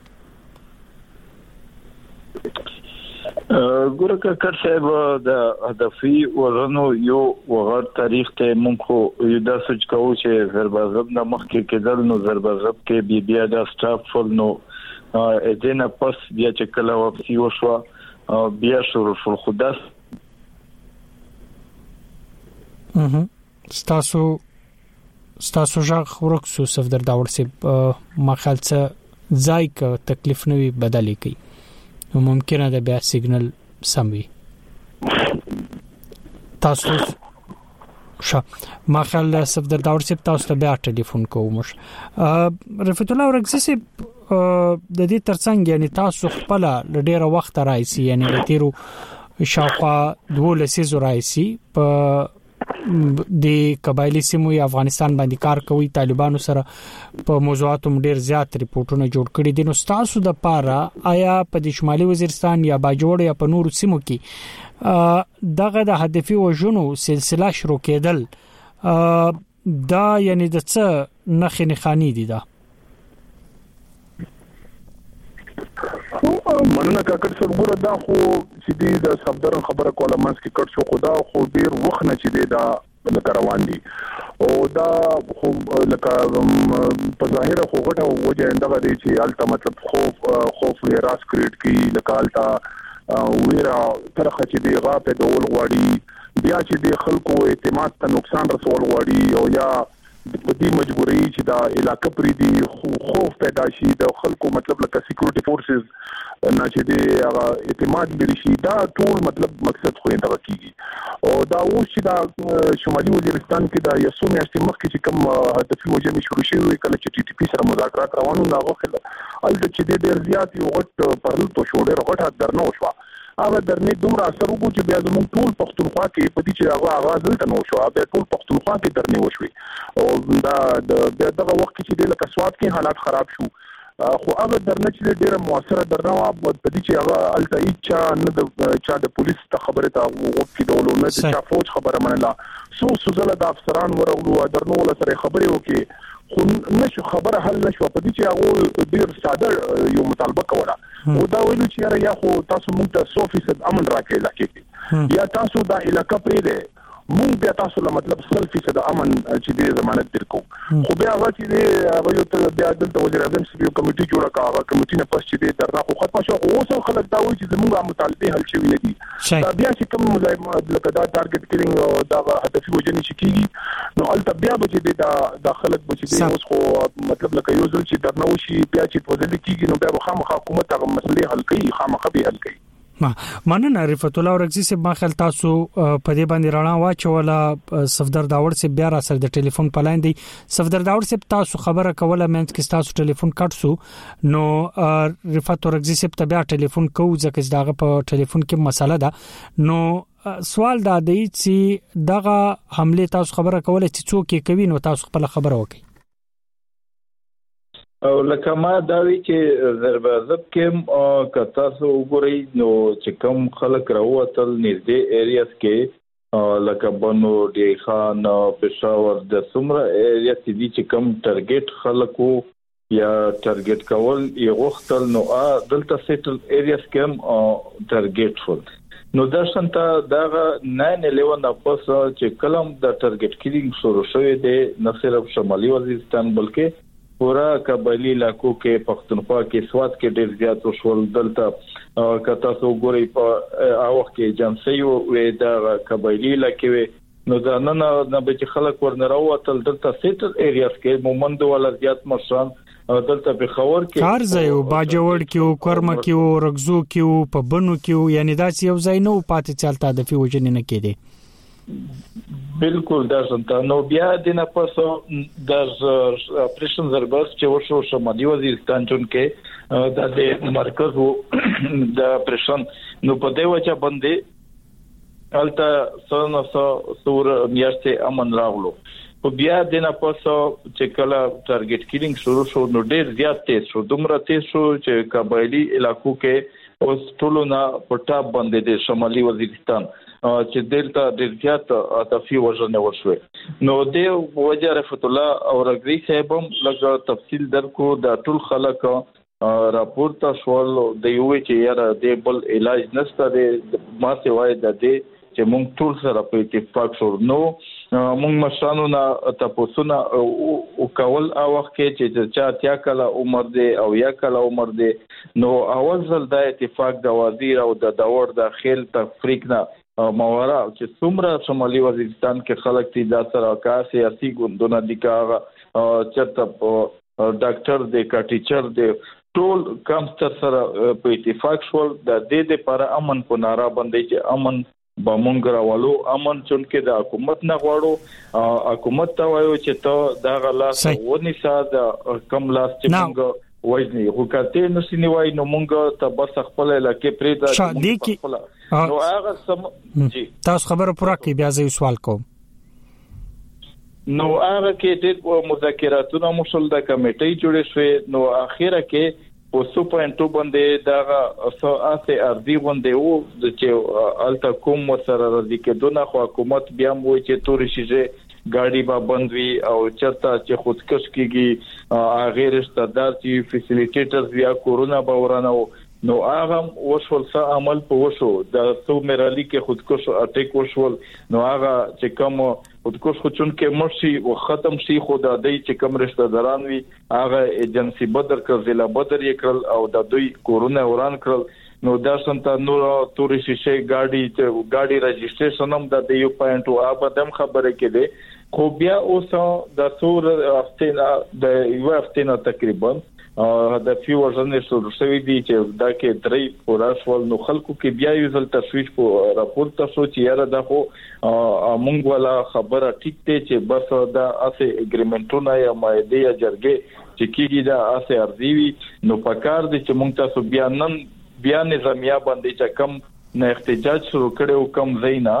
ګوره کاکړ صاحب د هدفي وزنو یو وغړ تاریخ ته مونږ یو د سوچ کوو چې ضربازب نه مخکې کېدل نو ضربازب کې بیا د سټاف فل نو اذن پس بیا چې کله واپسی وشو بیا شروع شو خدا ستاسو ژغ ورکسو صفدر داور صاحب ما خیال څه ځای ک تکلیف نوي بدلې کوي ممکنه ده بیا سیګنل سموي تاسو ما خیال صفدر داور صاحب تاسو ته بیا ټلیفون کوم. رفعت الله ورغزي صاحب د دې ترڅنګ یعنی تاسو خپل ډیره وخت راځي یعنی د تیرو شاوخوا 12 راځي په د قبایلی سیمو افغانستان باندې کار کوي طالبانو سره په موضوعاتو ډیر زیات ریپورتونه جوړ کړي دي. نو تاسو د پاره آیا په د شمالي وزیرستان یا باجوړ یا په نورو سیمو کې دغه د هدفي وژنو سلسله شروع کېدل دا یعنی د څه نخې نخانی دي دا مننه کاکړ څرګوره دا خو چې د صفدر خبره کوله مانس کې کړ شو خدا خو ډیر وخت نه چې دا لکه روان دي او دا خو لکه په ظاهره خو غټه وجه اندغه دي چې الته مطلب خوف ویراس کریټ کی لکه الته ویرا ترخه چې دی غاپه ډول غواړي بیا چې د خلکو اعتماد ته نقصان رسول غواړي او یا د دې مجبوري چې دا علاقې پرې دي خوف پیدا شي د خلکو مطلب لکه سکیورټي فورسز نه چې د اعتماد لري شي دا ټول مطلب مقصد خو نه کیږي او دا اوس چې دا شمالي وزیرستان کې دا یو څو میاشتې مخکې چې کوم هدفي وجه شروع شوی کله چې ټي ټي پی سره مذاکرات روانو نه غوښتل البته چې ډېر زیات یو غټ پرل تو شو ډېر غټ درنه وشو هغه درنې دومره اثر وکړو چې بیا زموږ ټول پښتونخوا کې په دې چې هغه आवाज دلته نو شو بیا ټول پښتونخوا کې درنې وشوي او دا د دغه وخت کې چې د لکه سواد کې حالات خراب شو خو هغه درنه چې ډیره موثره درنه و په دې چې هغه التای چا نه د چا د پولیس ته خبره تا وکړي ډول نه چې چا فوج خبره منله سو زله د افسران ورغلو درنو ول سره خبرې وکړي خو نشو خبره حل نشو په دې چې هغه ډیر ساده یو مطالبه کوله او دا ویلو چې یا خو تاسو موږ ته 100% امن راکړي لکه یا تاسو دا علاقې پرې مونږ بیا تاسو له مطلب 100% امن چې د ضمانت درکو خو بیا هغه چې هغه یو ته بیا د وزیر اعظم سره یو کمیټي جوړه کړه کمیټي نه پس چې د درنه خو ختمه شو اوس خلک دا وایي چې زموږه مطالبه حل شوی نه دي دا بیا چې کوم مزاحمت لکه دا ټارګټ کیلینګ او دا هدفي وجنې شي کیږي نو البته بیا به چې د خلک به چې اوس خو مطلب لکه یو ځل چې درنه وشي بیا چې پوزل کیږي نو بیا خامخا حکومت هغه مسلې حل کوي خامخا به حل کوي مننه رفعت الله ورغزي سے ما خل تاسو په دې باندې رانا واچوله صفدر داور سے بیا را سره د ټلیفون پلاین دی صفدر داور سے تاسو خبره کوله مې چې تاسو ټلیفون کټ سو نو رفعت ورغزي سے بیا ټلیفون کو ځکه داغه په ټلیفون کې مسله ده نو سوال دا دی چې دغه حمله تاسو خبره کوله چې څوک یې کوي نو تاسو خپل خبره وکړئ او لکه ما دا وی چې ضربازب کې کتا سو وګورئ نو چې کوم خلک راوتل نږدې ایریاز کې لکه بنو ډی خان پېښور د سمره ایریا چې کوم ټارګټ خلکو یا ټارګټ کول یو وختل نو دلته سیټل ایریاز کې ټارګټ فول نو دا څنګه دا 9/11 پس چې کلم د ټارګټ کیلینګ شروع شوی دی نه صرف شمالي وزیرستان بلکې پورا قبایلی علاقو کې پښتونخوا کې سواد کې ډېر زیات وشول دلته کتا سو ګوري په اوخ کې جنسي وې دا قبایلی علاقې نو دا نه به چې خلک ورنراوتل دلته سیټل ایریاز کې مومند ولا زیات مشران دلته په خور کې کار ځای او باجوړ کې او کرم کې او رغزو کې او په بنو کې یعنی دا یو ځای نو پاتې چلتا د فی وجنه نه کېده بالکل دا څنګه نو بیا د نه پاسو د اپریشن ضربات چې وشو شمالي وزیرستان کې د مرکز د اپریشن نو په دې وجه باندې الته سونو سور میاشتې امن راغلو او بیا د نه پاسو چې کله ټارګټ کیلینګ شروع شو نو ډېر زیات تیز شو دومره تیز شو چې قبایلی علاقو کې اوس ټولونه پټا باندې د شمالي وزیرستان چې دلته د زیات هدفي وژنه وشوه نو د وجه رفعت الله او رغزي صاحب لږ تفصیل درکو د ټول خلک راپور ته شول د یو چې یاره د بل علاج نشته د ما سوای د دې چې مونږ ټول سره په اتفاق شو نو مونږ مشرانو نه تاسو نه او کول او وخت کې چې چا تیا کله عمر دی او یا کله عمر دی نو اول ځل د اتفاق د وزیر او د داور د خیل تفریق نه مورا چې څومره شمالي وزیرستان کې خلک دي د سره کا سیاسي ګوندونه دي کا چرته ډاکټر دی کا ټیچر دی ټول کم ستر سره په اتفاق شول د دې لپاره امن په نارا باندې چې امن بمونګ راولو امن چونکې د حکومت نه غواړو حکومت ته وایو چې ته دا غلاس ونی ساده کم لاس چې موږ وایي خو کته نو سینې وای نو مونږ ته بس خپل لکه پرې دا نو هغه سم جی تاسو خبره پوره کی بیا زه سوال کوم نو هغه کې د مذاکراتونو مشل د کمیټې جوړې شوې نو اخیره کې په 2.2 باندې دا اسه ارضی باندې وو چې الته کوم سره راځي کې دونه حکومت بیا مو چې تور شيږي ګاډي با بندوي او چرته چې خودکش کیږي غیر استعداد چې فیسیلیټیټرز بیا کورونا باورانو نو هغه وشول څه عمل په وشو د سو مرالي کې خودکش اټیک وشول نو هغه چې کوم خودکش خچون کې مرشي او ختم شي خدا دای چې کوم رشتہ داران وي هغه ایجنسی بدر کړ ضلع بدر یې کړل او د دوی کورونا وران کړل نو دا سنت نور توري شي ګاډي رجسټریشن هم د یو پوینټ او ابدم خبره کړي خو بیا اوس د څور هفته د یو هفته نه تقریبا د فیو ورزنې سورسوي دي چې دا کې درې پوراسول نو خلکو کې بیا یو ځل تشویش په راپورټ تاسو چې یاره دا خو مونږ ولا خبره ټیک ته چې بس دا اسه اګریمنټونه یا مایده یا جرګه چې کیږي دا اسه ارزیوي نو پکار دي چې مونږ تاسو بیا نظامیه باندې چې کم نه احتجاج شروع کړو کم زینا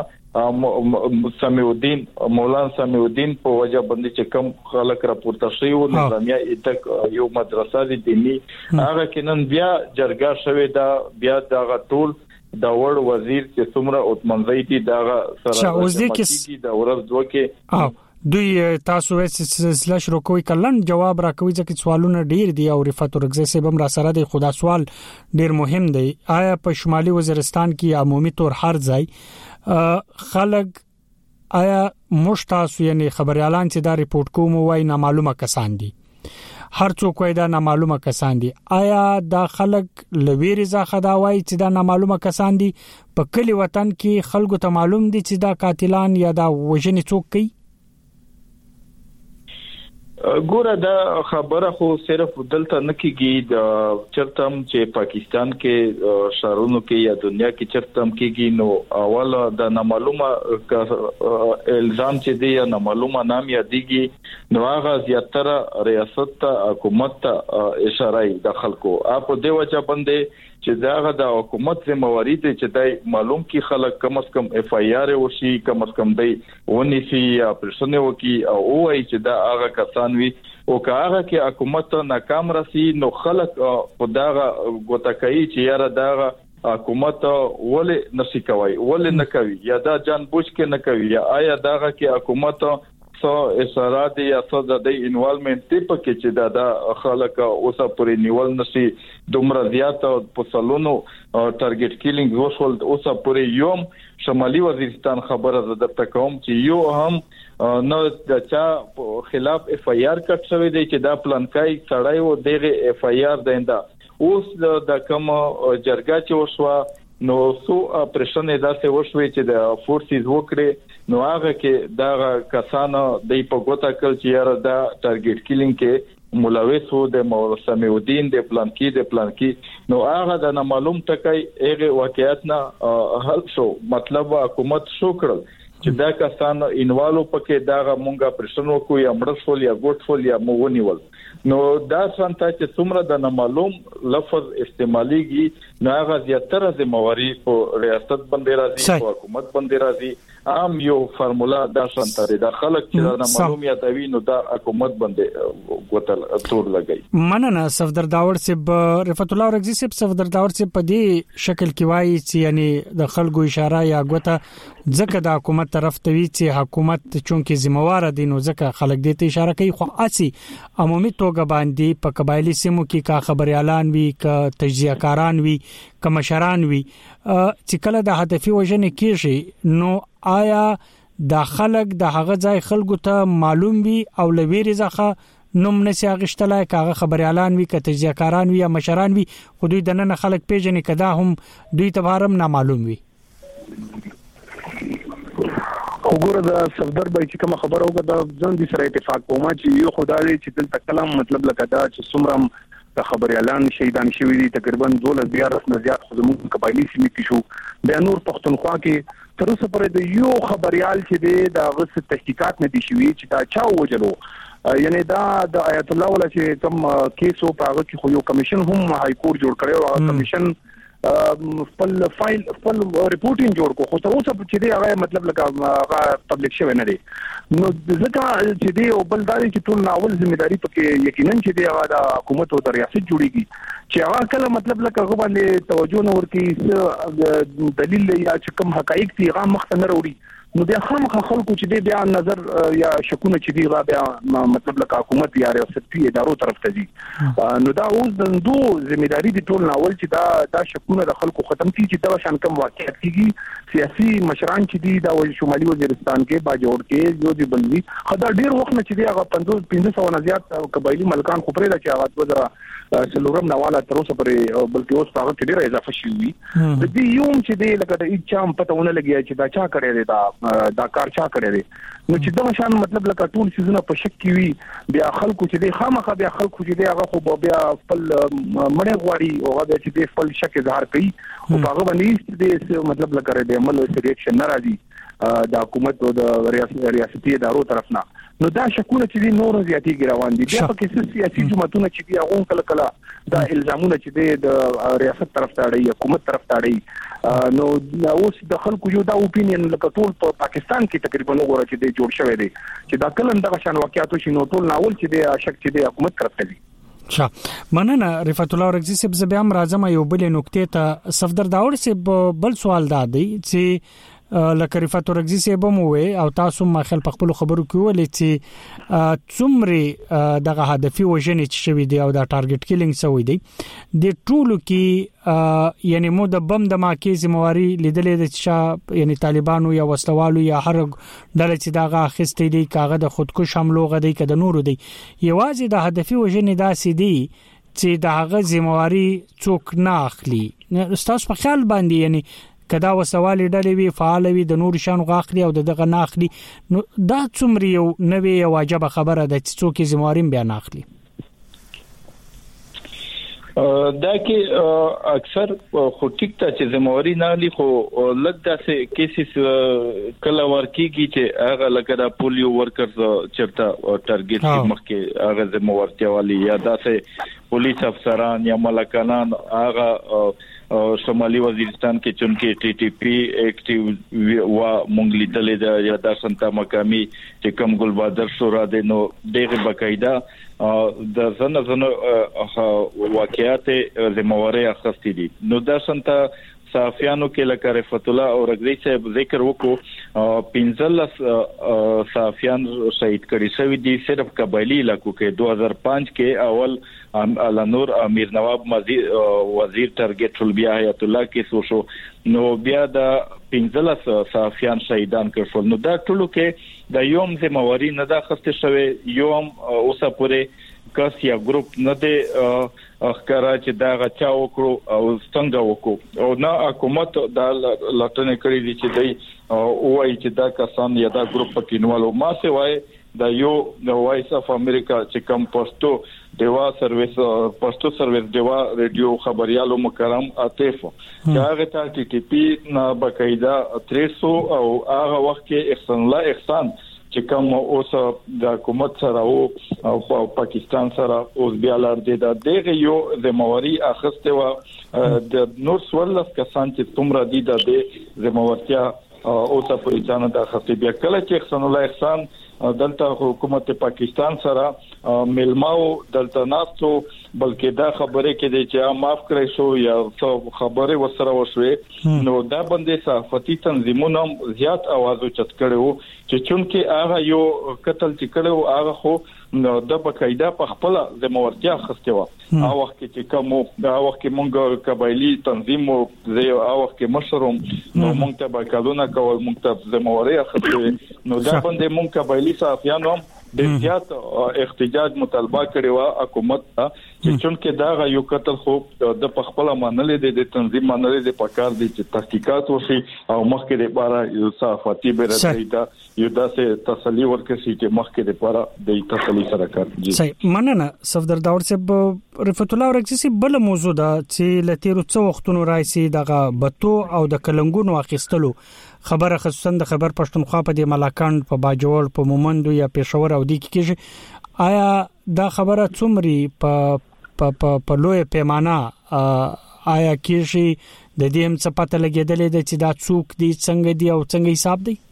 مولانا سمیع الدین په وجه باندې چې کم خلک راپورته شوی او نظامیه تک یو مدرسه دي دینی هغه کینن بیا جرګه شوی دا بیا دا ټول دا وړ وزیر چې څومره اوتمنځي دي دا سره چې دا ورځ دوه کې دوی تاسو سلسله شروع کوي کلن جواب راکوي ځکه سوالونه ډیر دي او رفعت ورغزي سبم را سره دی خدا سوال ډیر مهم دی آیا په شمالي وزیرستان کې عمومي طور هر ځای خلک آیا مشتاسو یعنی خبري اعلان چې دا ریپورت کوم وای نامعلومه کسان دي هر څوک وای دا نامعلومه کسان دي آیا دا خلک لویری ځخه دا وای چې دا نامعلومه کسان دي په کلی وطن کې خلکو ته معلوم دي چې دا قاتلان یا دا وژنې څوک کوي ګوره دا خبره خو صرف دلته نه کیږي د چرتم چې پاکستان کې شهرونو کې یا دنیا کې چرتم کیږي نو اول د نامعلومه الزام چې دی یا نامعلومه نام یادېږي نو هغه زیاتره ریاست ته حکومت ته اشاره د خلکو په دې وجه باندې چې داغه د حکومت ذمہواری دي چې دای معلوم کی خلک کم از کم اف ای آر وشي کم از کم دی ونی سی یا پرسنه وکي او وای چې دا هغه کسان وي او که هغه کې حکومت ناکام راسي نو خلک په داغه ګوتکای چې یاره داغه حکومت ولې نشي کوي ولې نه کوي یا دا جان بوج کې نه کوي یا آیا داغه کې حکومت سو اسرات یا سو د انوالمنت ټیپ کې چې دا خلک اوسه پرې نیول نشي دومره زیات په سلونو ټارګټ کیلینګ وشول اوسه پرې یوم شمالي وزیرستان خبره ده تکوم چې یو هم نو د چا خلاف اف ای آر کټ شوی دی چې دا پلانکای سړی و دغه اف ای آر دیندا اوس د کوم جرګه چې وشوا نو سو پرشنې داسې وشوي چې د فورسز وکړي نو هغه کې دا کسانو د په ګوتا کل چې یاره دا ټارګټ کیلینګ کې ملوث وو د مولانا سمیع الدین د پلان کې نو هغه د نامعلوم ټکای هغه واقعیت نه حل شو مطلب حکومت شو کړل چې دا کسانو انوالو پکې دا مونږه پرشنو کو یا مړسول یا ګوټفول یا مونیول نو دا څنګه چې څومره د نامعلوم لفظ استعماليږي نو هغه زیاتره ذمہواری په ریاست باندې راځي په حکومت باندې راځي عام یو فرمولا دا څنګه دا خلک چې نامعلوم یا دوی نو دا حکومت باندې ګوتل تور لګي مننه صفدر داور صاحب رفعت الله ورغزي صاحب صفدر داور صاحب په دې شکل کې وایي چې یعنی د خلکو اشاره یا ګوته ځکه د حکومت طرف ته وی چې حکومت چونکه ذمہوار دي نو ځکه خلک دې ته اشاره کوي خو اسی عمومي توګه باندې په قبایلی سیمو کې کا خبري اعلان وی کا تجزیه کاران وی کا مشران وی چې کله د هدفي وژنې کیږي نو آیا د خلک د هغه ځای خلکو ته معلوم وي او لویری ځخه نوم نشي اغشتلای کاغه خبري اعلان وی ک تجزیه کاران وی یا مشران وی خو دوی د نن خلک پیژنې کدا هم دوی ته هرم نامعلوم وي وګوره دا صفدر به چې کوم خبره وکړه دا ځان دي سره اتفاق کوم چې یو خدای چې دلته کلام مطلب لکه دا چې څومره د خبري اعلان شهیدان شوی دي تقریبا 12 نه زیات خدمت قبایلی سیمه کې شو د نور پښتونخوا کې تر اوسه پورې د یو خبريال چې د غصه تحقیقات نه دي شوی چې دا چا وجلو یعنی دا د آیت الله ولا چې کوم کیسو په هغه کې خو یو کمیشن هم های کور جوړ کړو او کمیشن خپل فایل خپل ریپورټینګ جوړ کو خو تر اوسه چې دی هغه مطلب لکه هغه پبلک شوی نه دی نو ځکه چې دی او بل دا چې ټول ناول ځمېداري پکې یقینا چې دی هغه د حکومت او د ریاست جوړیږي چې هغه کله مطلب لکه هغه باندې توجه نه ورکړي دلیل یا چې کوم حقایق دي هغه مخ ته نه وروړي نو بیا خامخا خلکو چې بیا نظر یا شکونه چې دی بیا مطلب لکه حکومت یا ریاستي ادارو طرف ته دي نو دا اوس د دوه ځمېداري دي ټول ناول چې دا شکونه د خلکو ختم کیږي چې دا شان کم واقعیت کیږي سیاسي مشران چې دي دا شمالي وزیرستان کې باجوړ کې یو دی بلوي خدای ډیر وخت نه چې دی هغه 500 نه زیات قبایلی ملکان خو پرې دا چې هغه سلورم نواله تر اوسه پرې بلکې اوس هغه کې ډیر اضافه شوی د دې یوم چې دی لکه د اچام پتهونه لګي چې دا چا کړی دی دا کار چا کړی دی نو چې دا شان مطلب لکه ټول سيزونه په شک کې وي بیا خلکو چې دی خامخا بیا خلکو چې دی هغه خو بیا خپل مړ غواړي او هغه چې دی خپل شک اظهار کوي او هغه باندې دې مطلب لکه د عمل ریاکشن ناراضي د حکومت او د ریاستي ادارو طرف نه نو دا شکونه چې دی نور زیاتې روان دي بیا په کې سیاسي جماعتونه چې دی هغه کله کله دا الزامونه چې دی د ریاست طرف ته اړي حکومت طرف ته اړي نو اوس د خلکو یو دا اپینین لکه ټول په پاکستان کې تقریبا وګوره چې دی جوړ شوی دی چې دا کله دغه شان واقعیت شي نو ټول ناول چې دی شک چې دی حکومت طرف ته ښه مننه رفعت الله رګزي صاحب زبيام راځم یو بل نقطې ته صفدر داور صاحب بل سوال دی چې لکه رفعت الله رګزي صاحب مو وي او تاسو ما خپل خپل خبرو کې ولې چې څومره دغه هدفي وژنې چې شوی دی او دا ټارګټ کیلینګ شوی دی د ټولو کې یعنی مو د بم د ماکې ذمہواری لیدلې د یعنی طالبانو یا وسلوالو یا هر ډله چې دغه خستې دی کاغه د خودکش حملو غدي کده نور دی یوازې د هدفي وژنې داسې دی چې دغه ذمہواری څوک نه اخلي تاسو په خیال باندې یعنی کدا وسوالې ډلې وی فعال وي د نور شان غاخلي او دغه ناخلي نو دا څومره یو نوې واجب خبره ده چې څوک زمواریم بیان اخلي دا کې اکثر خو ټیک ته چې زمواري نه لې خو لږ داسې کیسز کله ورکیږي چې هغه لکه د پولیو ورکرز چرته ټارګټ مخکې هغه زموارتیا والی یا داسې پولیس افسران یا ملکانان هغه شمالي وزیرستان کې چونکه ټي ټي پی اکټیو وا مونږ لیدلې دا یا د سنتا مقامي چې کوم ګل بادر شورا د نو دغه بقاعده د زنه واقعیت زمواري اخستې دي نو د سنتا صحافیانو کې لکه رفعت الله او رګزي صاحب ذکر وکړو 15 صحافیان شهید کړي شوی دي صرف قبایلی علاقو کې 2005 کې اول علنور امیر نواب وزیر ټارګټ ټول بیا حیات الله کې شو نو بیا د 15 صحافیان شهیدان کړل نو دا ټولو کې د یوم زمواري نه دا خسته شوی یوم اوسه پورې کس یا ګروپ نه دی اخکارا چې دا غچا وکړو او څنګه وکړو او نه حکومت دا لټنه کړې دي چې دی وایي چې دا کسان یا دا ګروپ پکینوالو ما سه وایي دا یو د وایس اف امریکا چې کوم پښتو دیوا سرویس دیوا ریډیو خبريالو مکرم عاطف هغه ته ټي ټي پی نه بقاعده 300 او هغه وخت کې احسان چې کوم اوس د حکومت سره او پاکستان سره اوس بیا لار دي د دغه یو زمواري اخسته و د نور سوالس کسان چې تمره دي د زموارتیا اوس په ځان د اخسته بیا کله چې احسان الله احسان دلته حکومت پاکستان سره ملماو دلته ناستو بلکې دا خبره کې دي چې معاف کړی شو یا خبره وسره وشوي نو دا باندې صحافتي تنظیمونو زیات आवाज اوچت کړو چې چونکه هغه یو قتل چې کړو هغه خو د بقاعده په خپل زموارتیا خسته و هغه وخت چې کوم دا وخت کې مونږ قبایلی تنظیم او زه هغه وخت کې مشروم نو مونږ ته باکالونه کول مونږ ته زمواري خسته نو دا باندې مونږ قبایلی صحافیانو د زیات احتجاج مطالبه کړی و حکومت ته چې چونکه دا یو قتل خو د خپل منلې د تنظیم منلې د پکار دي چې تحقیقات وشي او مخکې لپاره یو صحافتي برابرۍ دا یو داسې تسلی ورکړي چې مخکې لپاره د تسلی سره کار صحیح مننه صفدر داور صاحب رفعت الله رګزي بل موضوع دا چې لتیرو څو وختونو راځي دغه بتو او د کلنګونو اخیستلو خبره خصوصا د خبر پښتونخوا په د ملاکان په باجوړ په مومندو یا پېښور او د کیږي آیا دا خبره څومره په لوی پیمانه آیا کیږي د دې هم څه پته لګیدلې ده چې دا څوک دي څنګه دي او څنګه حساب دی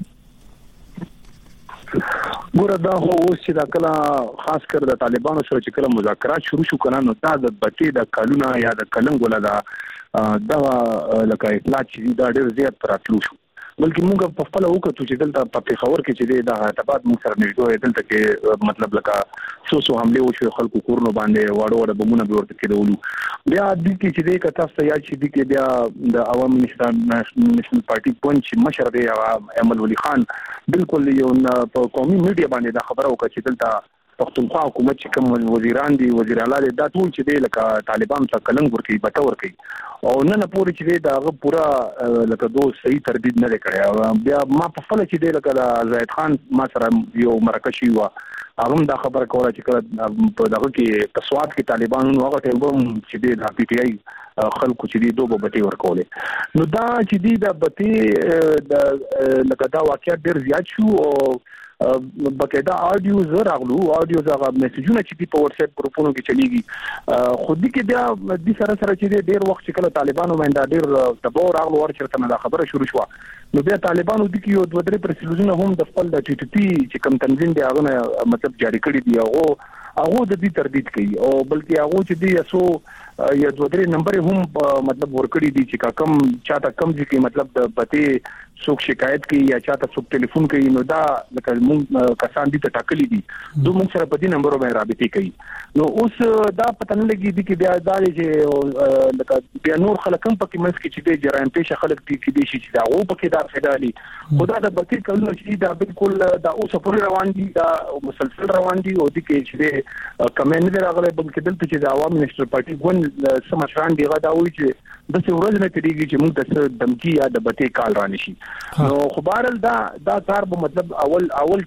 ګوره دا هو چې دا کله خاص کر د طالبانو سره چې کله مذاکرات شروع شو کنه نو دا د بټي د کلونه یا د کلنګ ولا دا لکه اطلاع چې دا ډېر زیات پراتلو شو بلکې موږ په خپل وکړو چې دلته په پیښور کې چې د هاتباد موږ سره نږدې دلته کې مطلب لکه سو حمله وشو خلکو کورونو باندې واړو بمونه به ورته کېدولو بیا د کې چې د کتاب ته یا چې د کې بیا د عوام نېشنل پارټي پنځ مشر دی امل ولی خان بالکل یو په قومي میډیا باندې دا خبره وکړه چې دلته پښتونخوا حکومت چې کوم وزیران دي وزیر اعلی دا ټول چې دی لکه طالبان ته کلنګ ورکي بټه ورکي او نن پورې چې دی دا پورا لکه دوه صحیح تردید نه کړی بیا ما په خپل چې دی لکه زاهد خان ما سره یو مرکشي و هغه دا خبره کوله چې کله په دغه کې تسواد کې طالبانو هغه ټیم چې دی د پی ټی آی خلکو چې دی دوه بټي ورکولې نو دا چې دی د بټي د لکه دا واقعیت ډیر زیات شو او بقاعده اډیو زر اغلو اډیو زغه میسجونه چې په واتس اپ ګروپونو کې چلیږي خو دې کې بیا د سره چې ډیر وخت چې کله طالبانو باندې ډیر تبور اغلو ورچرته نه خبره شروع شو نو بیا طالبانو د کې یو دوه درې پرسلوزونه هم د خپل د ټي ټي پی چې کوم تنظیم دی هغه مطلب جاری کړی دی هغه د دې تردید کوي او بلکې هغه چې دی اسو یا دوه درې نمبر هم مطلب ورکړي دي چې کم چاته کم ځکه مطلب د پته څوک شکایت کوي یا چاته څوک ټلیفون کوي نو دا لکه موږ کسان دي ته ټاکلي دي دوه موږ سره په دې نمبر باندې رابطه کوي نو اوس دا پته نه لګي دي چې بیا دا چې لکه بیا نور خلک هم پکې منځ کې چې د جرایم پیښه خلک دي چې دا او پکې دا فدالي خدا د بکې کولو چې دا بالکل دا اوس پورې روان دي دا مسلسل روان دي او د کې چې کمنټ دی راغلی بلکې دلته چې د عوام نېشنل پارټي ګوند سمشران دی غدا وایي چې د څه ورځ نه کېږي چې موږ د دمکی یا د بټې کال را نشي نو خبرل دا کار به مطلب اول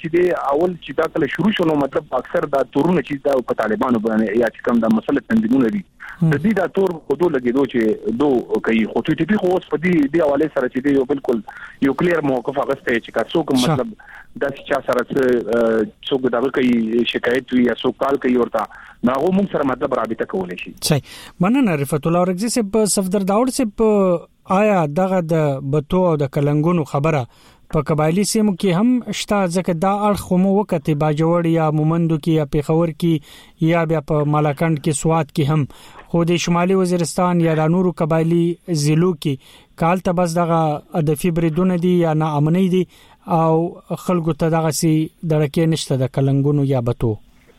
چې دا کله شروع شونه مطلب اکثر دا تورونه چې دا په طالبانو باندې یا چې کوم د مسله تنظیمونه دي د دې دا تور خودو لګیدو چې دو کوي خو ټي ټي پی خو اوس په دې حواله سره چې دی یو بالکل یو کلیر موقف اغسته چې کا څوک مطلب د چا سره څوک دا کوي شکایت وي یا څوک کال کوي ورته دا هغه موږ سره مطلب رابطه کولای شي صحیح مننه رفعت الله ورغزي صاحب صفدر داود صاحب آیا دغه د بتو او د کلنګونو خبره په قبایلی سیمو کې هم شته ځکه دا اړخ مو وکته باجوړ یا مومندو کې یا پیښور کې یا بیا په مالاکنډ کې سواد کې هم خو د شمالي وزیرستان یا د نورو قبایلی ضلعو کې کال ته بس دغه هدفي بریدونه دي یا نه امنۍ دي او خلکو ته دغه سي دړکې نشته د کلنګونو یا بتو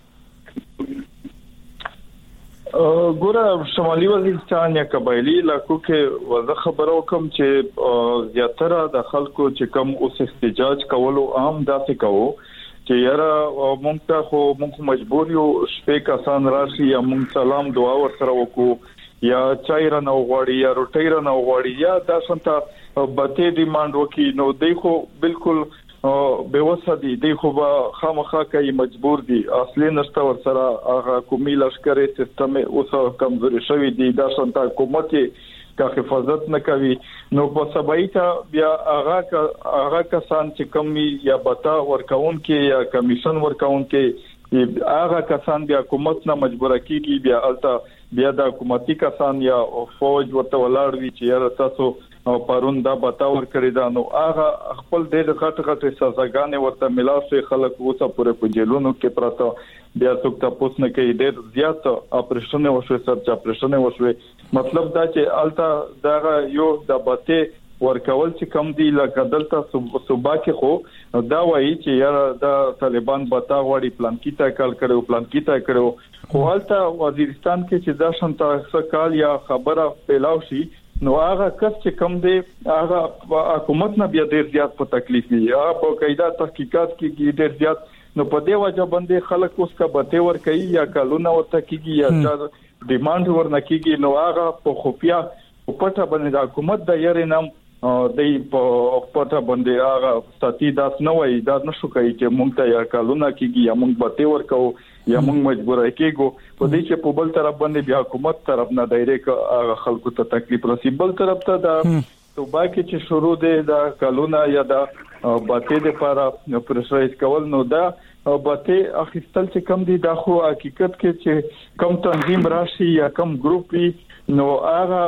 ګوره شمالي وزیرستان یا قبایلی علاقو کې وضع خبرو کوم چې زیاتره د خلکو چې کم اوس احتجاج کولو عام داسې کوو چې یاره مونږ ته خو مونږ مجبور یو شپې کسان راشي یا مونږ سلام دعا ورسره وکړو یا چای را نه وغواړي یا روټۍ را نه وغواړي یا دا څنګه بته ډیماند وکړي نو دوی خو بالکل بیوسه دي خو به خامخا کوي مجبور دي اصلي نشته ورسره هغه کومي لشکري سیستم اوس کمزوري شوی دي دا څنګه حکومت کا حفاظت نه کوي نو په سبایته بیا هغه کسان چې کمی یا بتا ورکاون کې یا کمیشن ورکاون کې هغه کسان بیا حکومت نه مجبور کیږي بیا الته بیا د حکومتي کسان یا فوج ورته ولاړ وي چې یا تاسو او پرون دا بتاور کړی دا نو هغه خپل د غټ سزاګانې ورته ملاسي خلک اوسه پورې په جیلونو کې پراته بیا څوک تاسو نه کوي ډېر زیات اپریشن وشوي سرچ اپریشن وشوي مطلب دا چې الته دا یو د بته ورکول چې کم دی لکه دلته صوبا کې خو دا وایي چې یاره د طالبان بتا وړي پلان کیته کال کړو خو الته وزیرستان کې چې دا شنته کال یا خبره پیلاو شي نو هغه کس چې کم دی هغه حکومت نه بیا ډیر زیات په تکلیف وي هغه په قاعده تحقیقات کې ډیر زیات نو په دې وجه باندې خلک اوس کا بته ور کوي یا کالونه ورته کیږي یا ډیماند ور نه کیږي نو هغه په خفیا په پټه باندې د حکومت د یاري نام د په پټه باندې هغه ساتي داس نه وای دا نشو کوي چې مونږ ته یا کالونه کیږي یا مونږ بته ور کوو یا مونږ مجبور کېګو په دې چې په بل طرف باندې بیا حکومت طرف نه دایره خلکو ته تکلیف رسي بل طرف ته دا توبه کې چې شروع دی دا کالونه یا دا بته د لپاره پرشرایز کول نو دا بته اخیستل چې کم دي دا خو حقیقت کې چې کم تنظیم راشي یا کم ګروپ وي نو هغه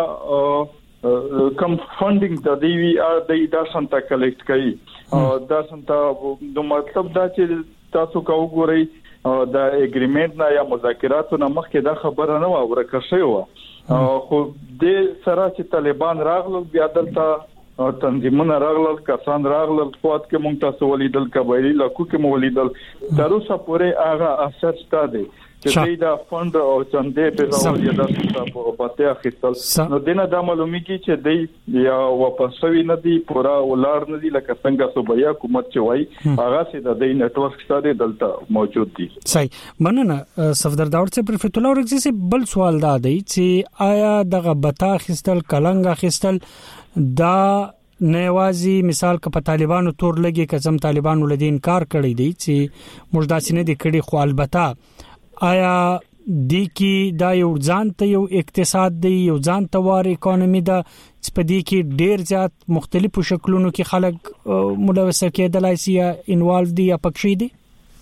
کم فندینګ د دیوی د دا څنګه کلیکټ کوي دا څنګه نو مطلب دا چې تاسو کو ګورئ د اګریمنت نه یا مذاکراتو نه مخکې دا خبره نه ورکه شوی و خو د سره چې طالبان راغلو بیا دلته تنظیمونه راغلل کسان راغلل قوت کې مونږ تاسو ولیدل قبایلی لکو کې مو ولیدل تر اوسه پورې هغه اثر ستاده چې دا فند او څنګه په ډول یا د تاسو په پاتې اخیستل نو دینه د معلومیږي چې دی یا واپس وی نه دی پورا ولار نه دی لکه څنګه صوبیا حکومت چې وای هغه سي د دې نتورک ستاره دلته موجود دي. صحیح مننه صفدر داور سے پروفیسور فتح الله رګزي بل سوال دا دی چې آیا دغه بتا خستل کلنګ خستل دا نوازي مثال ک په طالبانو تور لګي کزم طالبانو لدین کار کړی دی چې مجداسینه د کړي خو البته آیا د کی دا یو ځان ته یو اقتصاد دی یو ځان ته وار اکانومي دا سپدې کې ډیر زیات مختلفو شکلونو کې خلک ملوث کېدلای شي یا انوالو دي یا پکښې دي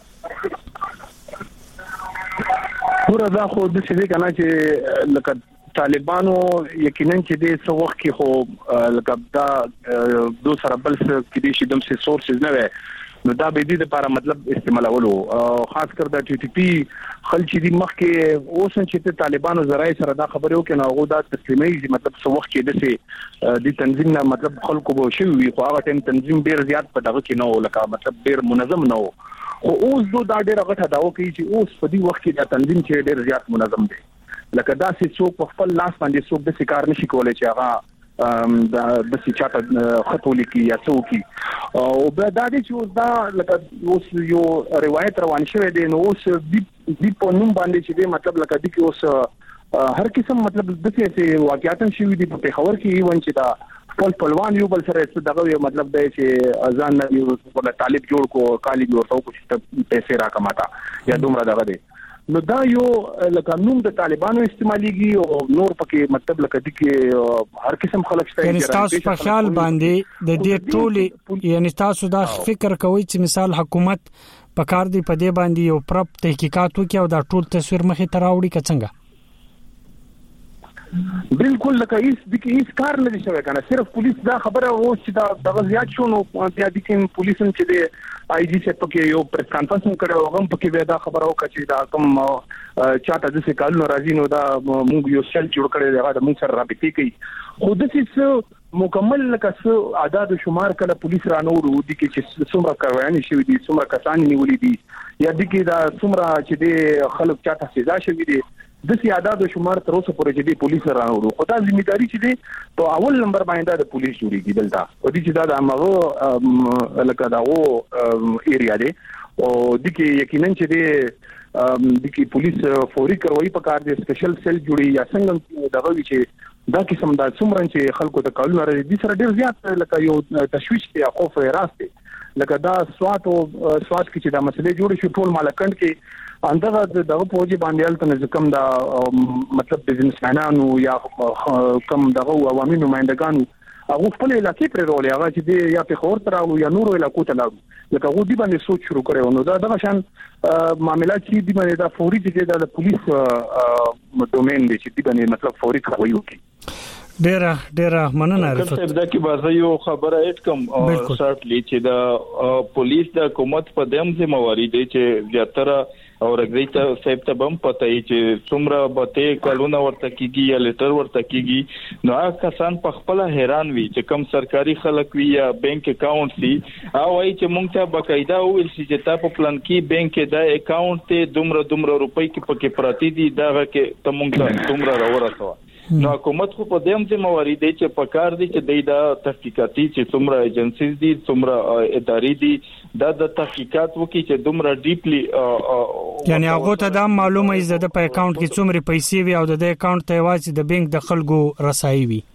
پورا دا خو د څه دی کنه چې لکه طالبانو یقینا چې د څو وخت کې خو لکه دا دو سره بل څه کې دي چې دم سورسز نه وي نو دا به دې لپاره مطلب استعمالولو خاص کر د ټي ټي پی خلک دي مخکې اوس چې طالبانو زراعي سره دا خبرو کې نو هغه د تسلیمي مطلب څو وخت کې د تنظیم نه مطلب خلکو به شوی خو هغه ټیم تنظیم ډیر زیات په دغه کې نو لکه مطلب ډیر منظم نو خو اوس دا ډیر غټه داو کوي چې اوس په دې وخت کې د تنظیم چې ډیر زیات منظم دی لکه دا چې څوک په خپل لاس باندې څوک د کار نشي کولای چې هغه د سچاته خطولې کې یا څوکي او به دا دي چې دا لکه اوس یو روایت روان شوی دی نو اوس د په نوم باندې چې مطلب لکه د کې اوس هر قسم مطلب د څه واقعیت شوی دی په خبر کې ایون چې دا خپل پلوان یو بل سره دغه مطلب دی چې اذان یو طالب جوړ کو کالی جوړ تاو کو چې پیسې راکماتا یا دومره دغه دی نو دا یو لکه نوم د طالبانو استعماليږي او نور پکې مطلب لکه د کې هر قسم خلک شته یعنی تاسو په خیال باندې د دې ټولي یعنی تاسو دا فکر کوئ چې مثال حکومت په کار دی په دې باندې یو پرپ تحقیقات وکړي او دا ټول تصویر مخې ته راوړي کڅنګه بالکل لکه هیڅ کار نه شوی کنه صرف پولیس دا خبره و چې دا د زیات شونو بیا د کوم پولیسن چې د آی جی څخه پکې یو پریس کانفرنس کړو هغه پکې دا خبره وکړه چې دا کوم چاته د څه کال نو راځي نو دا موږ یو سل جوړ کړی دا د موږ سره رابطې کوي خو د څه مکمل لکه څه اعداد شمار کله پولیس رانو ورو دي چې څومره کاروایي شوی دي څومره کسان نیولې دي یا د کې دا څومره چې د خلک چاته سزا شوی دي د سیادت شمار تر اوسه پورې چې د پولیس رانو خو دا ځمېداري چې دی په اول نمبر باندې د پولیس جوړیږي دلته او د چې دا د هغه لکه دا و ایریا دی او د کې یقینا چې د کې پولیس فوري کاروایی په کار دي سپیشل سیل جوړي یا څنګه دغه وی چې دا قسم د څومره چې خلکو ته کالونه راځي د سره ډیر زیات لکه یو تشویش دی او خوف راستي لکه دا سوات کې چې دا مسلې جوړ شو ټول مالکند کې اندغه دغه پوجي باندې تل کم دا مطلب بزنسمنانو یا کم دغه عوامي نمائندگانو هغه خپل علاقې پر رول هغه چې یا په خور تر او یا نور علاقو ته لاړو لکه هغه دی باندې سوچ شروع کړو نو دا دغه شان معاملات چې دی باندې دا فوري چې د پولیس دومین دی چې دی باندې مطلب فوري کوي ډیره مننه رفت دا کې بازه یو خبره اټ کم سرټلی چې دا پولیس د حکومت په دیم ذمہواری دی چې زیاتره او رګری ته صاحب ته بم پته ای چې څومره بته کلونه ورته کیږي یا لیټر ورته کیږي نو هغه کسان په خپل حیران وي چې کم سرکاري خلک وي یا بانک اکاونټ سي او ای چې مونږ ته باقاعده ویل چې تا په پلان کې بانک کې دا اکاونټ ته دومره روپۍ کې پکې پراتی دي دا کې ته مونږ ته دومره راورسوه نو حکومت خو په دیم ذمہواری دی چې په کار دي چې دا تحقیقاتي چې څومره ایجنسیز دي څومره ادارې دي دا د تحقیقات وکړي چې دومره ډیپلی یعنی هغه ته دا معلومه ای زده په اکاونټ کې څومره پیسې وي او د اکاونټ ته واځي د بانک د خلکو رسایي وي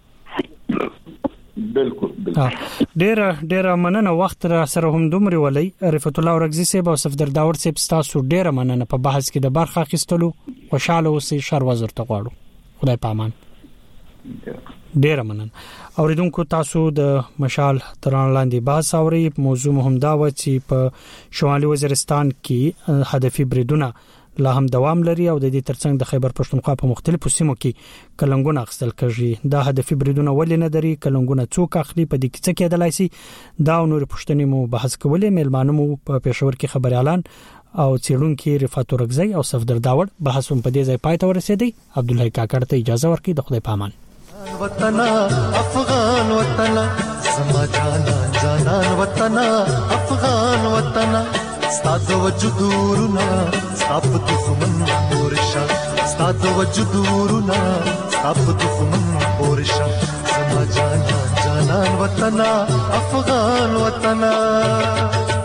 بالکل ډیره مننه وخت را سره هم دومره ولي رفعت الله رګزي صاحب او صفدر داور صاحب تاسو ډیره مننه په بحث کې د برخه اخیستلو خوشاله اوسئ شر وزر ته غواړو خدای پامان ډیره مننه اوریدونکو تاسو د مشال تران لاندې بحث اوري موضوع مهم دا و چې په شمالي وزیرستان کې هدفي بریدونه لا هم دوام لري او د دې ترڅنګ د خیبر پښتونخوا په مختلفو سیمو کې کلنګونه اخیستل کیږي دا هدفي بریدونه ولې نه دري کلنګونه څوک اخلي په دې کې څه کېدلای شي دا نور پښتني مو بحث کولې میلمانو مو په پېښور کې خبري اعلان او چیرونکو رفعت رګزی او صفدر داور بحث په دې ځای پای ته ورسېدي عبد الله کاکړ ته اجازه ورکړي د خدای پامان وطن افغان وطن زما جانان جانان وطن افغان وطن ستاد وجودورنا ستاب دښمن پورشا ستاد وجودورنا ستاب دښمن پورشا زما جانان جانان وطن افغان وطن